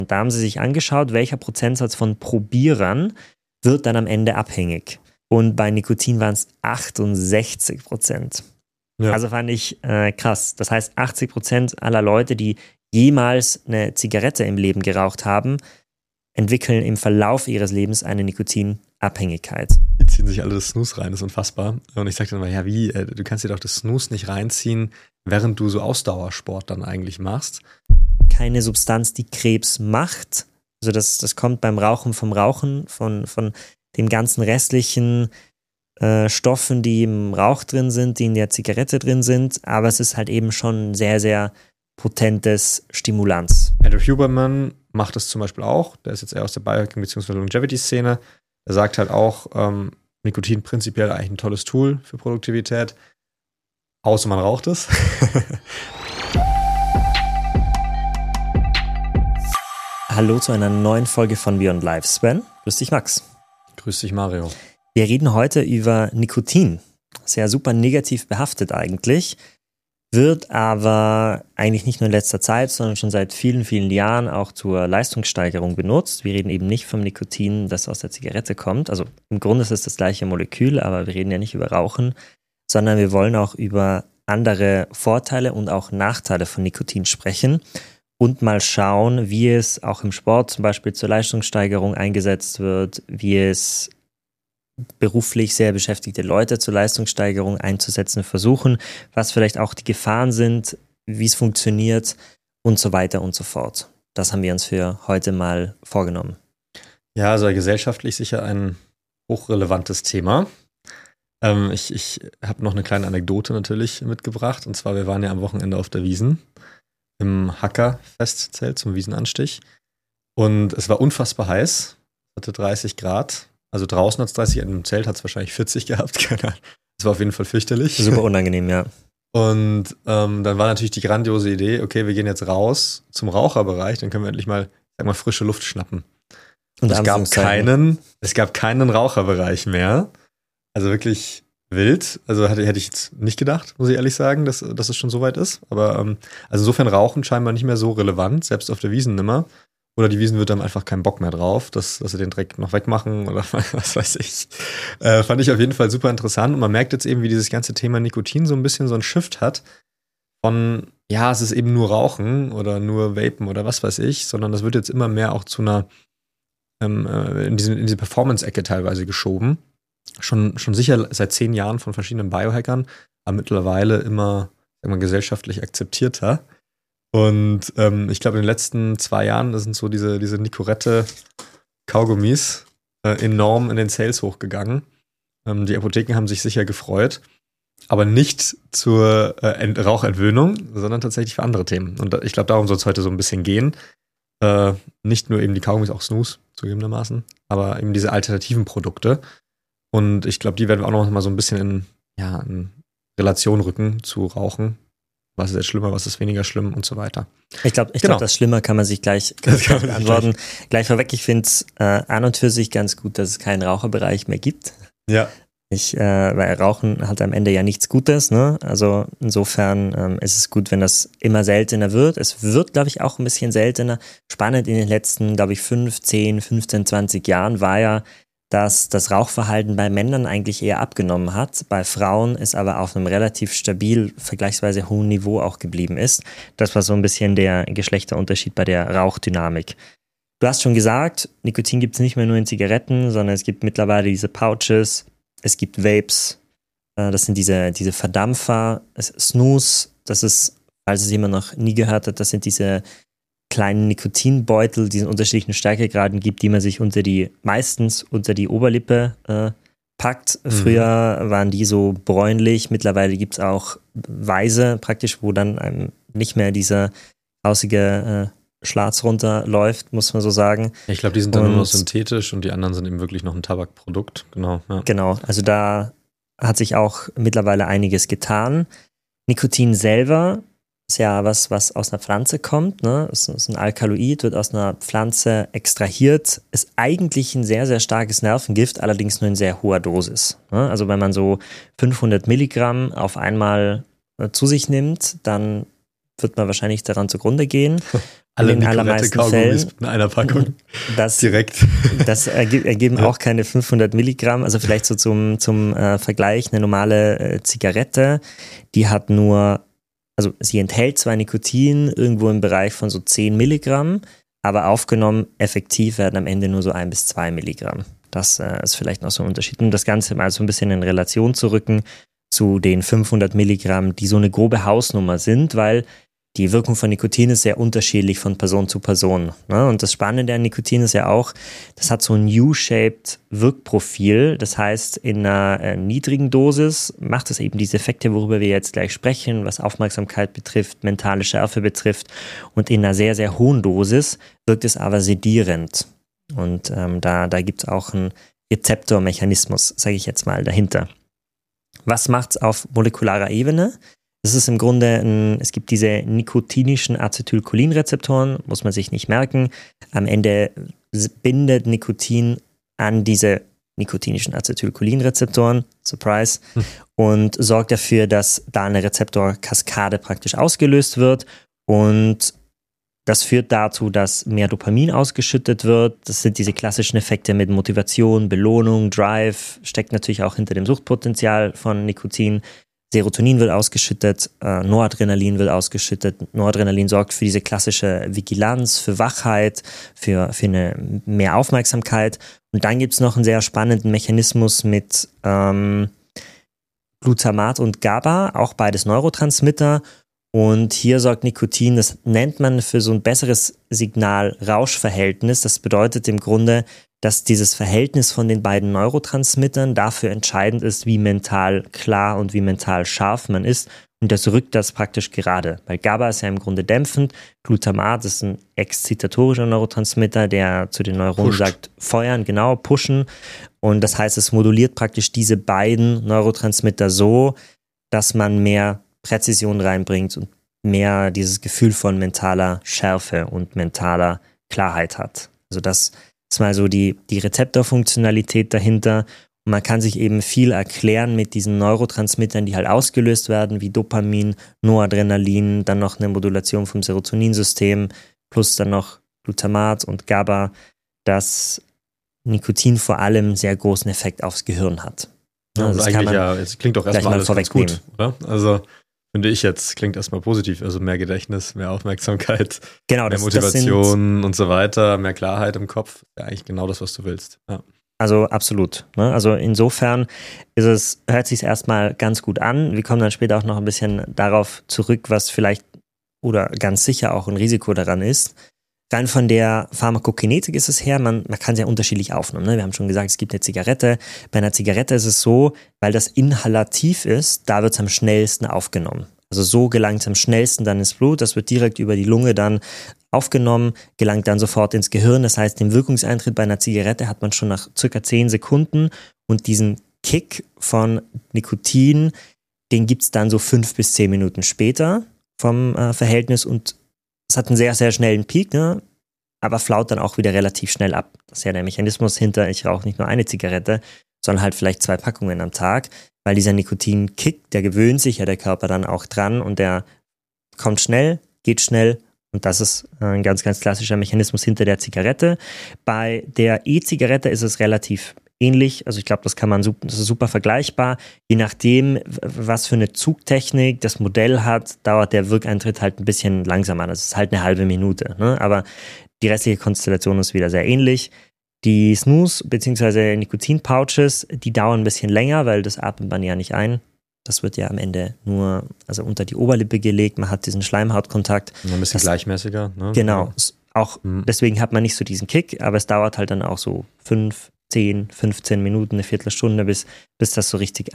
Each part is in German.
Da haben sie sich angeschaut, welcher Prozentsatz von Probierern wird dann am Ende abhängig. Und bei Nikotin waren es 68%. Ja. Also fand ich krass. Das heißt, 80% aller Leute, die jemals eine Zigarette im Leben geraucht haben, entwickeln im Verlauf ihres Lebens eine Nikotinabhängigkeit. Die ziehen sich alle das Snus rein, das ist unfassbar. Und ich sag dann mal, ja wie, du kannst dir doch das Snus nicht reinziehen, während du so Ausdauersport dann eigentlich machst. Keine Substanz, die Krebs macht. Also das kommt beim Rauchen vom Rauchen, von den ganzen restlichen Stoffen, die im Rauch drin sind, die in der Zigarette drin sind. Aber es ist halt eben schon sehr, sehr potentes Stimulanz. Andrew Huberman macht das zum Beispiel auch. Der ist jetzt eher aus der Biohacking- bzw. Longevity-Szene. Er sagt halt auch, Nikotin prinzipiell eigentlich ein tolles Tool für Produktivität. Außer man raucht es. Hallo zu einer neuen Folge von Beyond Life. Sven, grüß dich Max. Grüß dich Mario. Wir reden heute über Nikotin. Sehr super negativ behaftet eigentlich. Wird aber eigentlich nicht nur in letzter Zeit, sondern schon seit vielen, vielen Jahren auch zur Leistungssteigerung benutzt. Wir reden eben nicht vom Nikotin, das aus der Zigarette kommt. Also im Grunde ist es das gleiche Molekül, aber wir reden ja nicht über Rauchen, sondern wir wollen auch über andere Vorteile und auch Nachteile von Nikotin sprechen und mal schauen, wie es auch im Sport zum Beispiel zur Leistungssteigerung eingesetzt wird, wie es beruflich sehr beschäftigte Leute zur Leistungssteigerung einzusetzen versuchen, was vielleicht auch die Gefahren sind, wie es funktioniert und so weiter und so fort. Das haben wir uns für heute mal vorgenommen. Ja, also gesellschaftlich sicher ein hochrelevantes Thema. Ich habe noch eine kleine Anekdote natürlich mitgebracht. Und zwar, wir waren ja am Wochenende auf der Wiesn im Hacker-Festzelt zum Wiesenanstich. Und es war unfassbar heiß. Es hatte 30 Grad. Also draußen hat es 30, im Zelt hat es wahrscheinlich 40 gehabt. Keine Ahnung. Das war auf jeden Fall fürchterlich. Super unangenehm, ja. Und dann war natürlich die grandiose Idee, okay, wir gehen jetzt raus zum Raucherbereich, dann können wir endlich mal, frische Luft schnappen. Und es gab keinen Raucherbereich mehr. Also wirklich wild. Also hätte ich jetzt nicht gedacht, muss ich ehrlich sagen, dass es schon so weit ist. Aber also insofern Rauchen scheinbar nicht mehr so relevant, selbst auf der Wiesn nimmer. Oder die Wiesn wird dann einfach keinen Bock mehr drauf, dass sie den Dreck noch wegmachen oder was weiß ich. Fand ich auf jeden Fall super interessant. Und man merkt jetzt eben, wie dieses ganze Thema Nikotin so ein bisschen so einen Shift hat. Von, ja, es ist eben nur Rauchen oder nur Vapen oder was weiß ich, sondern das wird jetzt immer mehr auch zu einer, in diese Performance-Ecke teilweise geschoben. Schon sicher seit 10 Jahren von verschiedenen Biohackern, aber mittlerweile immer, gesellschaftlich akzeptierter. Und ich glaube, in den letzten 2 Jahren sind so diese Nicorette-Kaugummis enorm in den Sales hochgegangen. Die Apotheken haben sich sicher gefreut, aber nicht zur Rauchentwöhnung, sondern tatsächlich für andere Themen. Und ich glaube, darum soll es heute so ein bisschen gehen. Nicht nur eben die Kaugummis, auch Snus, zugegebenermaßen, aber eben diese alternativen Produkte. Und ich glaube, die werden wir auch noch mal so ein bisschen in Relation rücken zu Rauchen. Was ist jetzt schlimmer, was ist weniger schlimm und so weiter. Ich glaube, das Schlimmer kann man sich gleich beantworten. Gleich vorweg, ich finde es an und für sich ganz gut, dass es keinen Raucherbereich mehr gibt. Ja. Weil Rauchen hat am Ende ja nichts Gutes, ne? Also insofern ist es gut, wenn das immer seltener wird. Es wird, glaube ich, auch ein bisschen seltener. Spannend in den letzten, glaube ich, 15, 20 Jahren war ja, dass das Rauchverhalten bei Männern eigentlich eher abgenommen hat, bei Frauen es aber auf einem relativ stabil, vergleichsweise hohen Niveau auch geblieben ist. Das war so ein bisschen der Geschlechterunterschied bei der Rauchdynamik. Du hast schon gesagt, Nikotin gibt es nicht mehr nur in Zigaretten, sondern es gibt mittlerweile diese Pouches, es gibt Vapes, das sind diese Verdampfer, Snus, das ist, falls es jemand noch nie gehört hat, das sind diese kleinen Nikotinbeutel, die in unterschiedlichen Stärkegraden gibt, die man sich meistens unter die Oberlippe packt. Früher waren die so bräunlich, mittlerweile gibt es auch weiße praktisch, wo dann einem nicht mehr dieser grausige Schlatz runterläuft, muss man so sagen. Ich glaube, die sind dann nur noch synthetisch und die anderen sind eben wirklich noch ein Tabakprodukt. Genau, ja. Genau, also da hat sich auch mittlerweile einiges getan. Nikotin selber ist ja was aus einer Pflanze kommt, ne? Es ist ein Alkaloid, wird aus einer Pflanze extrahiert, ist eigentlich ein sehr, sehr starkes Nervengift, allerdings nur in sehr hoher Dosis. Ne? Also wenn man so 500 Milligramm auf einmal zu sich nimmt, dann wird man wahrscheinlich daran zugrunde gehen. alle in den allermeisten Fällen in einer Packung. Direkt. Das ergeben auch keine 500 Milligramm. Also vielleicht so zum Vergleich, eine normale Zigarette, die hat nur, also sie enthält zwar Nikotin irgendwo im Bereich von so 10 Milligramm, aber aufgenommen effektiv werden am Ende nur so 1 bis 2 Milligramm. Das ist vielleicht noch so ein Unterschied. Um das Ganze mal so ein bisschen in Relation zu rücken zu den 500 Milligramm, die so eine grobe Hausnummer sind, weil die Wirkung von Nikotin ist sehr unterschiedlich von Person zu Person. Ne? Und das Spannende an Nikotin ist ja auch, das hat so ein U-shaped Wirkprofil. Das heißt, in einer niedrigen Dosis macht es eben diese Effekte, worüber wir jetzt gleich sprechen, was Aufmerksamkeit betrifft, mentale Schärfe betrifft. Und in einer sehr, sehr hohen Dosis wirkt es aber sedierend. Und da gibt es auch einen Rezeptormechanismus, sage ich jetzt mal, dahinter. Was macht es auf molekularer Ebene? Es ist im Grunde, es gibt diese nikotinischen Acetylcholinrezeptoren, muss man sich nicht merken. Am Ende bindet Nikotin an diese nikotinischen Acetylcholinrezeptoren, Surprise, und sorgt dafür, dass da eine Rezeptorkaskade praktisch ausgelöst wird. Und das führt dazu, dass mehr Dopamin ausgeschüttet wird. Das sind diese klassischen Effekte mit Motivation, Belohnung, Drive, steckt natürlich auch hinter dem Suchtpotenzial von Nikotin. Serotonin wird ausgeschüttet, Noradrenalin wird ausgeschüttet. Noradrenalin sorgt für diese klassische Vigilanz, für Wachheit, für eine mehr Aufmerksamkeit. Und dann gibt es noch einen sehr spannenden Mechanismus mit Glutamat und GABA, auch beides Neurotransmitter. Und hier sorgt Nikotin, das nennt man für so ein besseres Signal-Rausch-Verhältnis. Das bedeutet im Grunde, dass dieses Verhältnis von den beiden Neurotransmittern dafür entscheidend ist, wie mental klar und wie mental scharf man ist. Und das rückt das praktisch gerade. Weil GABA ist ja im Grunde dämpfend. Glutamat ist ein exzitatorischer Neurotransmitter, der zu den Neuronen sagt, feuern, genau, pushen. Und das heißt, es moduliert praktisch diese beiden Neurotransmitter so, dass man mehr Präzision reinbringt und mehr dieses Gefühl von mentaler Schärfe und mentaler Klarheit hat. Also das ist mal so die Rezeptorfunktionalität dahinter. Und man kann sich eben viel erklären mit diesen Neurotransmittern, die halt ausgelöst werden, wie Dopamin, Noradrenalin, dann noch eine Modulation vom Serotoninsystem, plus dann noch Glutamat und GABA, dass Nikotin vor allem sehr großen Effekt aufs Gehirn hat. Ja, also eigentlich es klingt doch erstmal alles ganz gut, oder? Also finde ich jetzt, klingt erstmal positiv, also mehr Gedächtnis, mehr Aufmerksamkeit, genau, mehr Motivation und so weiter, mehr Klarheit im Kopf, ja eigentlich genau das, was du willst. Ja. Also absolut. Ne? Also insofern hört sich erstmal ganz gut an. Wir kommen dann später auch noch ein bisschen darauf zurück, was vielleicht oder ganz sicher auch ein Risiko daran ist. Rein von der Pharmakokinetik ist es her, man kann es ja unterschiedlich aufnehmen. Ne? Wir haben schon gesagt, es gibt eine Zigarette. Bei einer Zigarette ist es so, weil das inhalativ ist, da wird es am schnellsten aufgenommen. Also so gelangt es am schnellsten dann ins Blut, das wird direkt über die Lunge dann aufgenommen, gelangt dann sofort ins Gehirn. Das heißt, den Wirkungseintritt bei einer Zigarette hat man schon nach circa 10 Sekunden und diesen Kick von Nikotin, den gibt es dann so 5 bis 10 Minuten später vom Verhältnis und es hat einen sehr, sehr schnellen Peak, ne? Aber flaut dann auch wieder relativ schnell ab. Das ist ja der Mechanismus hinter, ich rauche nicht nur eine Zigarette, sondern halt vielleicht 2 Packungen am Tag, weil dieser Nikotin-Kick, der gewöhnt sich ja der Körper dann auch dran und der kommt schnell, geht schnell und das ist ein ganz, ganz klassischer Mechanismus hinter der Zigarette. Bei der E-Zigarette ist es relativ ähnlich, also ich glaube, das ist super vergleichbar. Je nachdem, was für eine Zugtechnik das Modell hat, dauert der Wirkeintritt halt ein bisschen langsamer. Das ist halt eine halbe Minute, ne? Aber die restliche Konstellation ist wieder sehr ähnlich. Die Snus bzw. Nikotin-Pouches, die dauern ein bisschen länger, weil das atmet man ja nicht ein. Das wird ja am Ende nur unter die Oberlippe gelegt, man hat diesen Schleimhautkontakt. Ein bisschen gleichmäßiger, ne? Genau, auch deswegen hat man nicht so diesen Kick, aber es dauert halt dann auch so 5, 10, 15 Minuten, eine Viertelstunde, bis das so richtig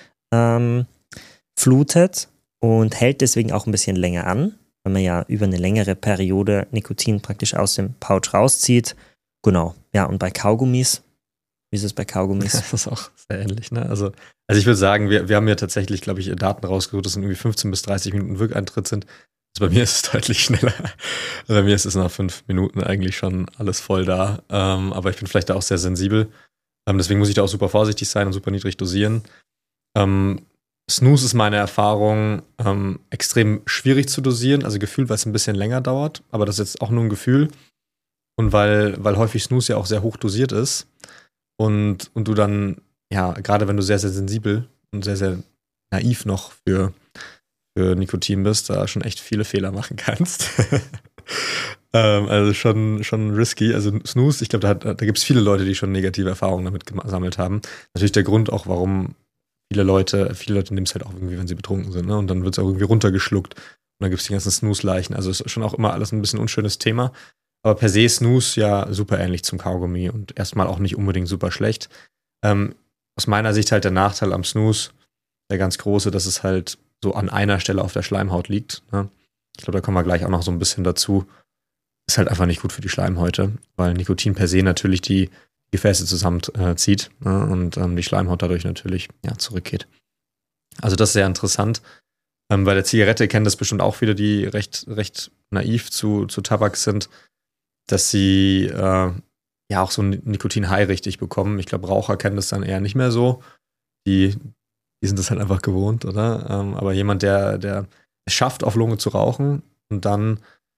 flutet und hält deswegen auch ein bisschen länger an, weil man ja über eine längere Periode Nikotin praktisch aus dem Pouch rauszieht. Genau, ja, und bei Kaugummis, wie ist es bei Kaugummis? Das ist auch sehr ähnlich, ne? Also ich würde sagen, wir haben ja tatsächlich, glaube ich, Daten rausgesucht, dass es irgendwie 15 bis 30 Minuten Wirkeintritt sind. Also bei mir ist es deutlich schneller. Bei mir ist es nach 5 Minuten eigentlich schon alles voll da. Aber ich bin vielleicht da auch sehr sensibel. Deswegen muss ich da auch super vorsichtig sein und super niedrig dosieren. Snooze ist meine Erfahrung extrem schwierig zu dosieren, also gefühlt, weil es ein bisschen länger dauert, aber das ist jetzt auch nur ein Gefühl und weil häufig Snooze ja auch sehr hoch dosiert ist und du dann, ja, gerade wenn du sehr, sehr sensibel und sehr, sehr naiv noch für Nikotin bist, da schon echt viele Fehler machen kannst. Also schon risky. Also Snooze, ich glaube, da gibt es viele Leute, die schon negative Erfahrungen damit gesammelt haben. Natürlich der Grund auch, warum viele Leute nehmen es halt auch irgendwie, wenn sie betrunken sind, ne? Und dann wird es auch irgendwie runtergeschluckt. Und dann gibt es die ganzen Snooze-Leichen. Also es ist schon auch immer alles ein bisschen unschönes Thema. Aber per se Snooze ja super ähnlich zum Kaugummi und erstmal auch nicht unbedingt super schlecht. Aus meiner Sicht halt der Nachteil am Snooze, der ganz große, dass es halt so an einer Stelle auf der Schleimhaut liegt. Ne? Ich glaube, da kommen wir gleich auch noch so ein bisschen dazu. Ist halt einfach nicht gut für die Schleimhäute, weil Nikotin per se natürlich die Gefäße zusammenzieht, ne? Und die Schleimhaut dadurch natürlich zurückgeht. Also das ist sehr interessant. Bei der Zigarette kennen das bestimmt auch viele, die recht naiv zu Tabak sind, dass sie auch so ein Nikotin-High richtig bekommen. Ich glaube, Raucher kennen das dann eher nicht mehr so. Die sind das halt einfach gewohnt, oder? Aber jemand, der es schafft, auf Lunge zu rauchen und dann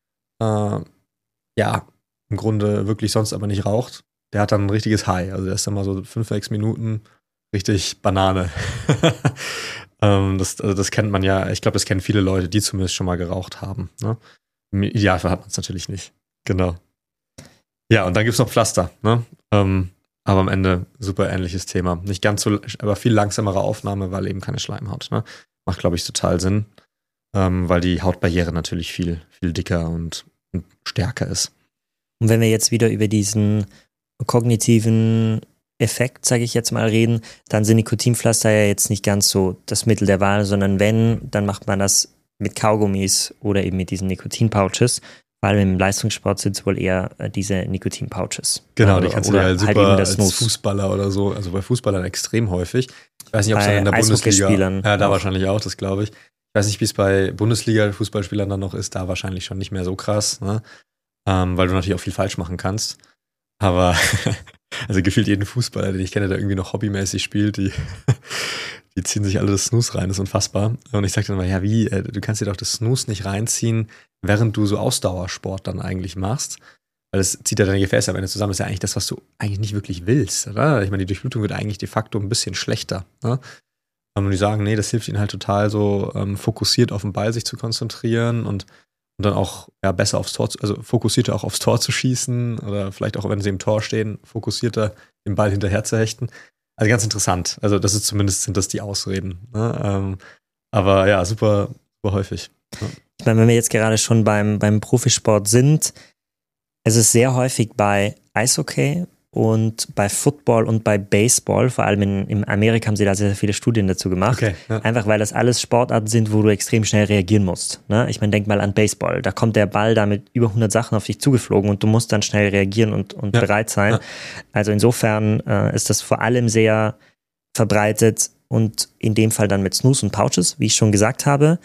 im Grunde wirklich sonst aber nicht raucht, der hat dann ein richtiges High. Also der ist dann mal so 5, 6 Minuten richtig Banane. Das kennt man ja, ich glaube, das kennen viele Leute, die zumindest schon mal geraucht haben. Ne? Im Idealfall hat man es natürlich nicht. Genau. Ja, und dann gibt es noch Pflaster. Ne? Aber am Ende super ähnliches Thema. Nicht ganz so, aber viel langsamere Aufnahme, weil eben keine Schleimhaut. Ne? Macht, glaube ich, total Sinn, weil die Hautbarriere natürlich viel, viel dicker und stärker ist. Und wenn wir jetzt wieder über diesen kognitiven Effekt, sage ich jetzt mal, reden, dann sind Nikotinpflaster ja jetzt nicht ganz so das Mittel der Wahl, sondern wenn, dann macht man das mit Kaugummis oder eben mit diesen Nikotinpouches. Vor allem im Leistungssport sind es wohl eher diese Nikotin-Pouches. Genau, die kannst du ja super als Fußballer oder so, also bei Fußballern extrem häufig. Ich weiß nicht, ob es dann in der Bundesliga, ja, da wahrscheinlich auch, das glaube ich. Ich weiß nicht, wie es bei Bundesliga-Fußballspielern dann noch ist, da wahrscheinlich schon nicht mehr so krass, ne? Weil du natürlich auch viel falsch machen kannst. Aber also gefühlt jeden Fußballer, den ich kenne, der irgendwie noch hobbymäßig spielt, die ziehen sich alle das Snooze rein, das ist unfassbar. Und ich sag dann mal, ja wie, du kannst dir doch das Snooze nicht reinziehen, während du so Ausdauersport dann eigentlich machst. Weil das zieht ja deine Gefäße am Ende zusammen. Das ist ja eigentlich das, was du eigentlich nicht wirklich willst, oder? Ich meine, die Durchblutung wird eigentlich de facto ein bisschen schlechter. Ne? Und die sagen, nee, das hilft ihnen halt total so fokussiert auf den Ball sich zu konzentrieren und dann auch besser aufs Tor, also fokussierter auch aufs Tor zu schießen oder vielleicht auch, wenn sie im Tor stehen, fokussierter den Ball hinterher zu hechten. Also ganz interessant. Also das ist zumindest, sind das die Ausreden. Ne? Aber ja, super, super häufig. Ja. Ich meine, wenn wir jetzt gerade schon beim Profisport sind, es ist sehr häufig bei Eishockey und bei Football und bei Baseball, vor allem in Amerika haben sie da sehr, sehr viele Studien dazu gemacht. Okay, ja. Einfach weil das alles Sportarten sind, wo du extrem schnell reagieren musst. Ne? Ich meine, denk mal an Baseball. Da kommt der Ball da mit über 100 Sachen auf dich zugeflogen und du musst dann schnell reagieren und bereit sein. Ja. Also insofern ist das vor allem sehr verbreitet und in dem Fall dann mit Snooze und Pouches, wie ich schon gesagt habe.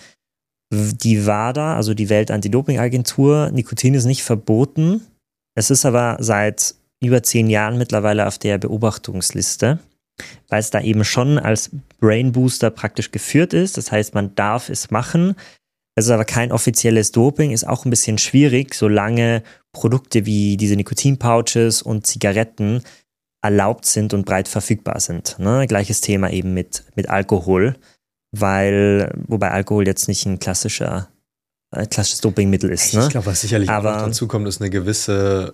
Die WADA, also die Welt-Anti-Doping-Agentur, Nikotin ist nicht verboten. Es ist aber seit über 10 Jahren mittlerweile auf der Beobachtungsliste, weil es da eben schon als Brain Booster praktisch geführt ist. Das heißt, man darf es machen. Es ist aber kein offizielles Doping, ist auch ein bisschen schwierig, solange Produkte wie diese Nikotin-Pouches und Zigaretten erlaubt sind und breit verfügbar sind. Ne? Gleiches Thema eben mit Alkohol, wobei Alkohol jetzt nicht ein klassisches Dopingmittel ist. Ne? Ich glaube, was sicherlich auch noch dazu kommt, ist eine gewisse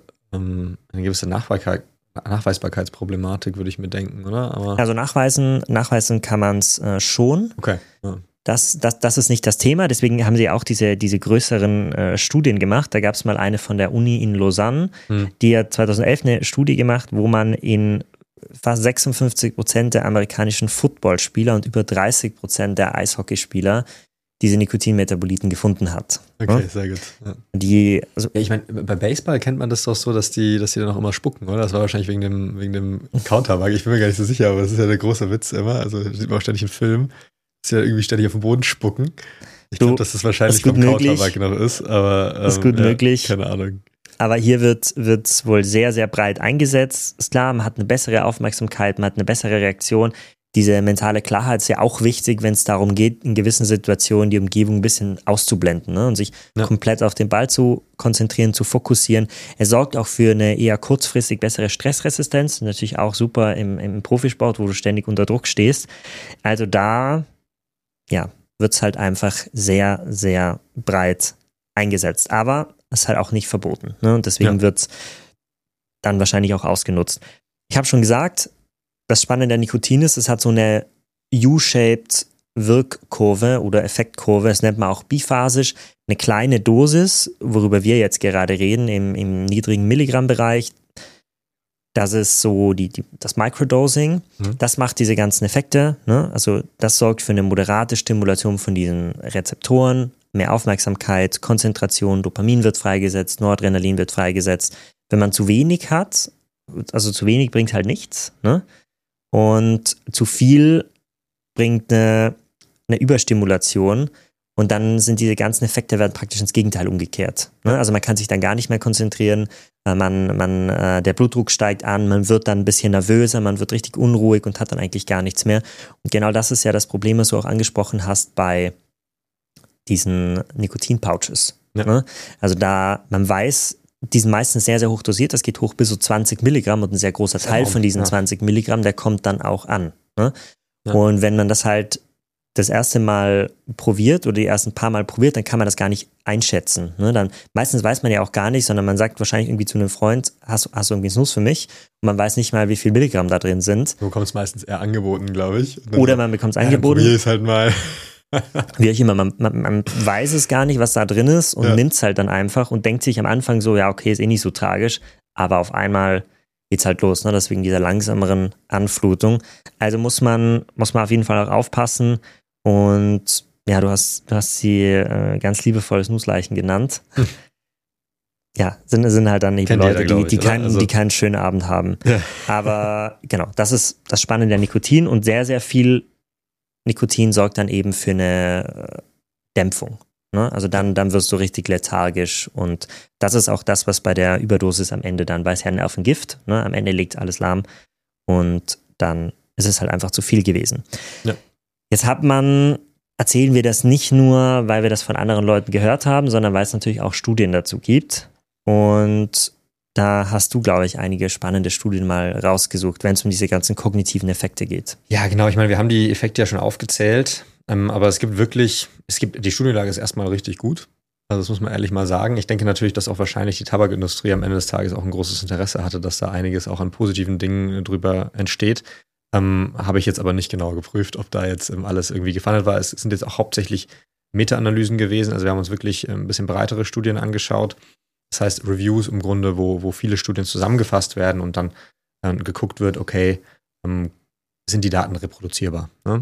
Nachweisbarkeitsproblematik, würde ich mir denken, oder? Aber also nachweisen kann man es schon. Okay. Ja. Das ist nicht das Thema, deswegen haben sie auch diese größeren Studien gemacht. Da gab es mal eine von der Uni in Lausanne, die hat 2011 eine Studie gemacht, wo man in fast 56% der amerikanischen Footballspieler und über 30% der Eishockeyspieler diese Nikotinmetaboliten gefunden hat. Okay, sehr gut. Ja. Ich meine, bei Baseball kennt man das doch so, dass die dann auch immer spucken, oder? Das war wahrscheinlich wegen dem Countermark. Ich bin mir gar nicht so sicher, aber das ist ja der große Witz immer. Also das sieht man auch ständig in Filmen, dass sie ja irgendwie ständig auf den Boden spucken. Ich glaube, dass das wahrscheinlich vom Countermark noch ist, aber ist gut möglich. Keine Ahnung. Aber hier wird wohl sehr, sehr breit eingesetzt. Ist klar, man hat eine bessere Aufmerksamkeit, man hat eine bessere Reaktion. diese mentale Klarheit ist ja auch wichtig, wenn es darum geht, in gewissen Situationen die Umgebung ein bisschen auszublenden, ne? Und sich komplett auf den Ball zu konzentrieren, zu fokussieren. Er sorgt auch für eine eher kurzfristig bessere Stressresistenz, natürlich auch super im Profisport, wo du ständig unter Druck stehst. Also da, ja, wird es halt einfach sehr, sehr breit eingesetzt. Aber es ist halt auch nicht verboten, ne? Und deswegen wird es dann wahrscheinlich auch ausgenutzt. Ich habe schon gesagt, das Spannende an Nikotin ist, es hat so eine U-shaped Wirkkurve oder Effektkurve, das nennt man auch biphasisch, eine kleine Dosis, worüber wir jetzt gerade reden, im niedrigen Milligrammbereich. Das ist so das Microdosing. Das macht diese ganzen Effekte, ne? Also das sorgt für eine moderate Stimulation von diesen Rezeptoren, mehr Aufmerksamkeit, Konzentration, Dopamin wird freigesetzt, Noradrenalin wird freigesetzt. Wenn man zu wenig hat, also zu wenig bringt halt nichts, ne? Und zu viel bringt eine Überstimulation und dann sind diese ganzen Effekte werden praktisch ins Gegenteil umgekehrt, ne? Also man kann sich dann gar nicht mehr konzentrieren, der Blutdruck steigt an, man wird dann ein bisschen nervöser, man wird richtig unruhig und hat dann eigentlich gar nichts mehr. Und genau das ist ja das Problem, was du auch angesprochen hast bei diesen Nikotin-Pouches, ne? Also da, man weiß, die sind meistens sehr, sehr hoch dosiert, das geht hoch bis so 20 Milligramm und ein sehr großer Teil von diesen 20 Milligramm, der kommt dann auch an, ne? Und wenn man das halt das erste Mal probiert oder die ersten paar Mal probiert, dann kann man das gar nicht einschätzen, ne? Dann, meistens weiß man ja auch gar nicht, sondern man sagt wahrscheinlich irgendwie zu einem Freund, hast du irgendwie Snus für mich? Und man weiß nicht mal, wie viel Milligramm da drin sind. Du bekommst es meistens eher angeboten, glaube ich. Oder man bekommt es angeboten. Probier es halt mal. Wie auch immer, man weiß es gar nicht, was da drin ist und nimmt es halt dann einfach und denkt sich am Anfang so, ja okay, ist eh nicht so tragisch, aber auf einmal geht's halt los, ne? Deswegen dieser langsameren Anflutung. Also muss man auf jeden Fall auch aufpassen und ja, du hast sie ganz liebevoll Snusleichen genannt. Ja, sind halt dann eben Leute, die keinen schönen Abend haben. Ja. Aber genau, das ist das Spannende der Nikotin und sehr, sehr viel Nikotin sorgt dann eben für eine Dämpfung, ne? Also dann wirst du richtig lethargisch und das ist auch das, was bei der Überdosis am Ende dann, weil es ja Nervengift, ne? Am Ende legt alles lahm und dann ist es halt einfach zu viel gewesen. Ja. Jetzt erzählen wir das nicht nur, weil wir das von anderen Leuten gehört haben, sondern weil es natürlich auch Studien dazu gibt und da hast du, glaube ich, einige spannende Studien mal rausgesucht, wenn es um diese ganzen kognitiven Effekte geht. Ja, genau. Ich meine, wir haben die Effekte ja schon aufgezählt, aber die Studienlage ist erstmal richtig gut. Also das muss man ehrlich mal sagen. Ich denke natürlich, dass auch wahrscheinlich die Tabakindustrie am Ende des Tages auch ein großes Interesse hatte, dass da einiges auch an positiven Dingen drüber entsteht. Habe ich jetzt aber nicht genau geprüft, ob da jetzt alles irgendwie gefunnelt war. Es sind jetzt auch hauptsächlich Meta-Analysen gewesen. Also wir haben uns wirklich ein bisschen breitere Studien angeschaut. Das heißt Reviews im Grunde, wo viele Studien zusammengefasst werden und dann geguckt wird, okay, sind die Daten reproduzierbar, ne?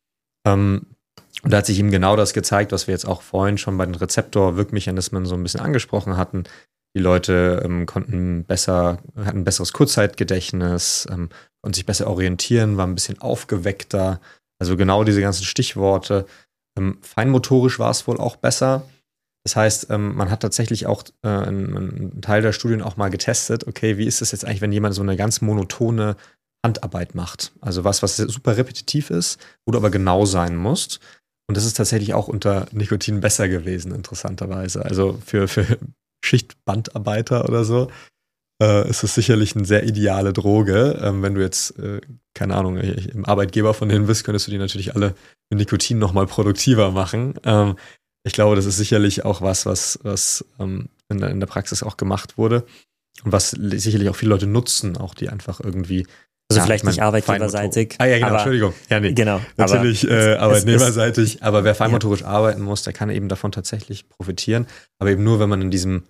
Und da hat sich eben genau das gezeigt, was wir jetzt auch vorhin schon bei den Rezeptor-Wirkmechanismen so ein bisschen angesprochen hatten. Die Leute hatten ein besseres Kurzzeitgedächtnis, konnten sich besser orientieren, waren ein bisschen aufgeweckter. Also genau diese ganzen Stichworte. Feinmotorisch war es wohl auch besser. Das heißt, man hat tatsächlich auch einen Teil der Studien auch mal getestet, okay, wie ist es jetzt eigentlich, wenn jemand so eine ganz monotone Handarbeit macht? Also was super repetitiv ist, wo du aber genau sein musst. Und das ist tatsächlich auch unter Nikotin besser gewesen, interessanterweise. Also für Schichtbandarbeiter oder so ist es sicherlich eine sehr ideale Droge. Wenn du jetzt, keine Ahnung, im Arbeitgeber von denen bist, könntest du die natürlich alle mit Nikotin nochmal produktiver machen. Ich glaube, das ist sicherlich auch was in der Praxis auch gemacht wurde und was sicherlich auch viele Leute nutzen, auch die einfach irgendwie. Also vielleicht nicht arbeitgeberseitig. Ja, genau, Entschuldigung. Ja, nee. Genau. Natürlich arbeitnehmerseitig, aber wer feinmotorisch arbeiten muss, der kann eben davon tatsächlich profitieren. Aber eben nur, wenn man in diesem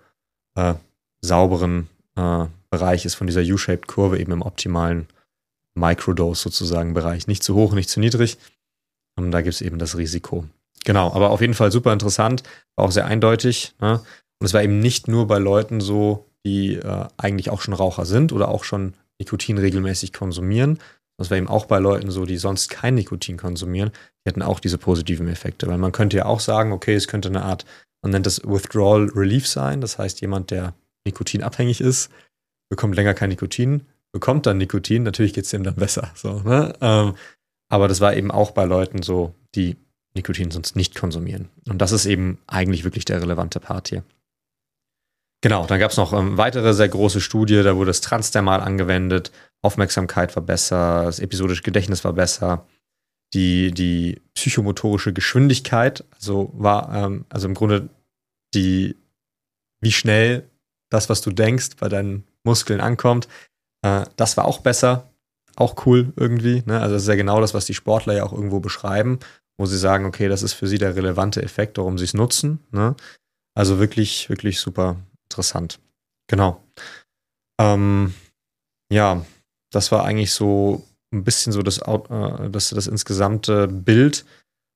sauberen Bereich ist, von dieser U-shaped Kurve, eben im optimalen Microdose sozusagen Bereich. Nicht zu hoch, nicht zu niedrig. Und da gibt es eben das Risiko. Genau, aber auf jeden Fall super interessant, war auch sehr eindeutig, ne? Und es war eben nicht nur bei Leuten so, die eigentlich auch schon Raucher sind oder auch schon Nikotin regelmäßig konsumieren. Das war eben auch bei Leuten so, die sonst kein Nikotin konsumieren, die hatten auch diese positiven Effekte. Weil man könnte ja auch sagen, okay, es könnte eine Art, man nennt das Withdrawal Relief sein. Das heißt, jemand, der nikotinabhängig ist, bekommt länger kein Nikotin, bekommt dann Nikotin, natürlich geht es dem dann besser. So, ne? Aber das war eben auch bei Leuten so, die Nikotin sonst nicht konsumieren. Und das ist eben eigentlich wirklich der relevante Part hier. Genau, dann gab es noch weitere sehr große Studie, da wurde das Transdermal angewendet, Aufmerksamkeit war besser, das episodische Gedächtnis war besser, die psychomotorische Geschwindigkeit, also war also im Grunde wie schnell das, was du denkst, bei deinen Muskeln ankommt, das war auch besser, auch cool irgendwie, ne? Also das ist ja genau das, was die Sportler ja auch irgendwo beschreiben, wo sie sagen, okay, das ist für sie der relevante Effekt, warum sie es nutzen, ne? Also wirklich, wirklich super interessant. Genau. Ja, das war eigentlich so ein bisschen so das insgesamte Bild.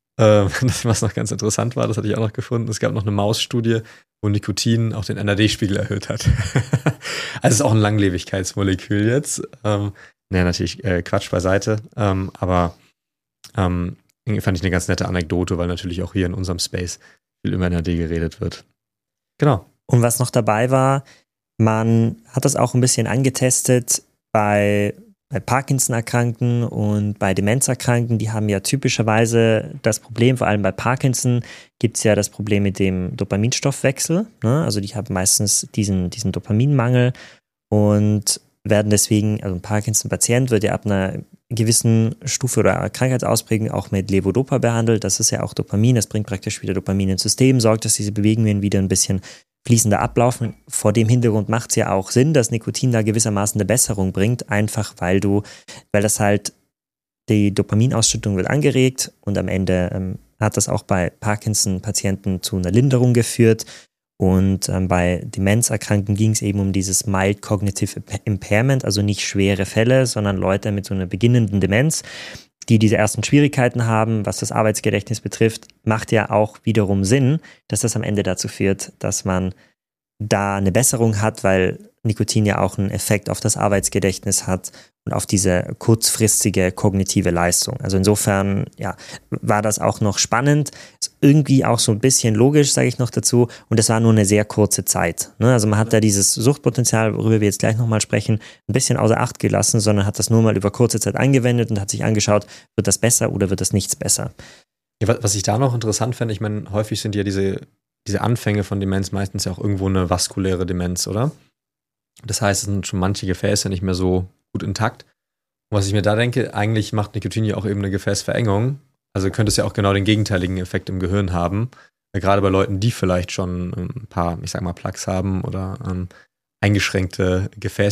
Was noch ganz interessant war, das hatte ich auch noch gefunden. Es gab noch eine Mausstudie, wo Nikotin auch den NAD-Spiegel erhöht hat. Also es ist auch ein Langlebigkeitsmolekül jetzt. Natürlich Quatsch beiseite. Aber irgendwie fand ich eine ganz nette Anekdote, weil natürlich auch hier in unserem Space viel über NAD geredet wird. Genau. Und was noch dabei war, man hat das auch ein bisschen angetestet bei Parkinson-Erkrankten und bei Demenzerkrankten. Die haben ja typischerweise das Problem, vor allem bei Parkinson gibt es ja das Problem mit dem Dopaminstoffwechsel. Ne? Also die haben meistens diesen Dopaminmangel und werden deswegen, also ein Parkinson-Patient wird ja ab einer gewissen Stufe oder Krankheitsausprägung auch mit Levodopa behandelt. Das ist ja auch Dopamin, das bringt praktisch wieder Dopamin ins System, sorgt, dass diese Bewegungen wieder ein bisschen fließender ablaufen. Vor dem Hintergrund macht es ja auch Sinn, dass Nikotin da gewissermaßen eine Besserung bringt, einfach weil das halt die Dopaminausschüttung wird angeregt und am Ende hat das auch bei Parkinson-Patienten zu einer Linderung geführt. Und bei Demenzerkrankten ging es eben um dieses Mild Cognitive Impairment, also nicht schwere Fälle, sondern Leute mit so einer beginnenden Demenz, die diese ersten Schwierigkeiten haben, was das Arbeitsgedächtnis betrifft, macht ja auch wiederum Sinn, dass das am Ende dazu führt, dass man da eine Besserung hat, weil Nikotin ja auch einen Effekt auf das Arbeitsgedächtnis hat und auf diese kurzfristige kognitive Leistung. Also insofern, ja, war das auch noch spannend. Ist irgendwie auch so ein bisschen logisch, sage ich noch dazu. Und das war nur eine sehr kurze Zeit. Ne? Also man hat da dieses Suchtpotenzial, worüber wir jetzt gleich nochmal sprechen, ein bisschen außer Acht gelassen, sondern hat das nur mal über kurze Zeit angewendet und hat sich angeschaut, wird das besser oder wird das nichts besser. Ja, was ich da noch interessant fände, ich meine, häufig sind ja diese Anfänge von Demenz meistens ja auch irgendwo eine vaskuläre Demenz, oder? Das heißt, es sind schon manche Gefäße nicht mehr so gut intakt. Und was ich mir da denke, eigentlich macht Nikotin ja auch eben eine Gefäßverengung. Also könnte es ja auch genau den gegenteiligen Effekt im Gehirn haben. Gerade bei Leuten, die vielleicht schon ein paar, ich sag mal, Plaques haben oder eingeschränkten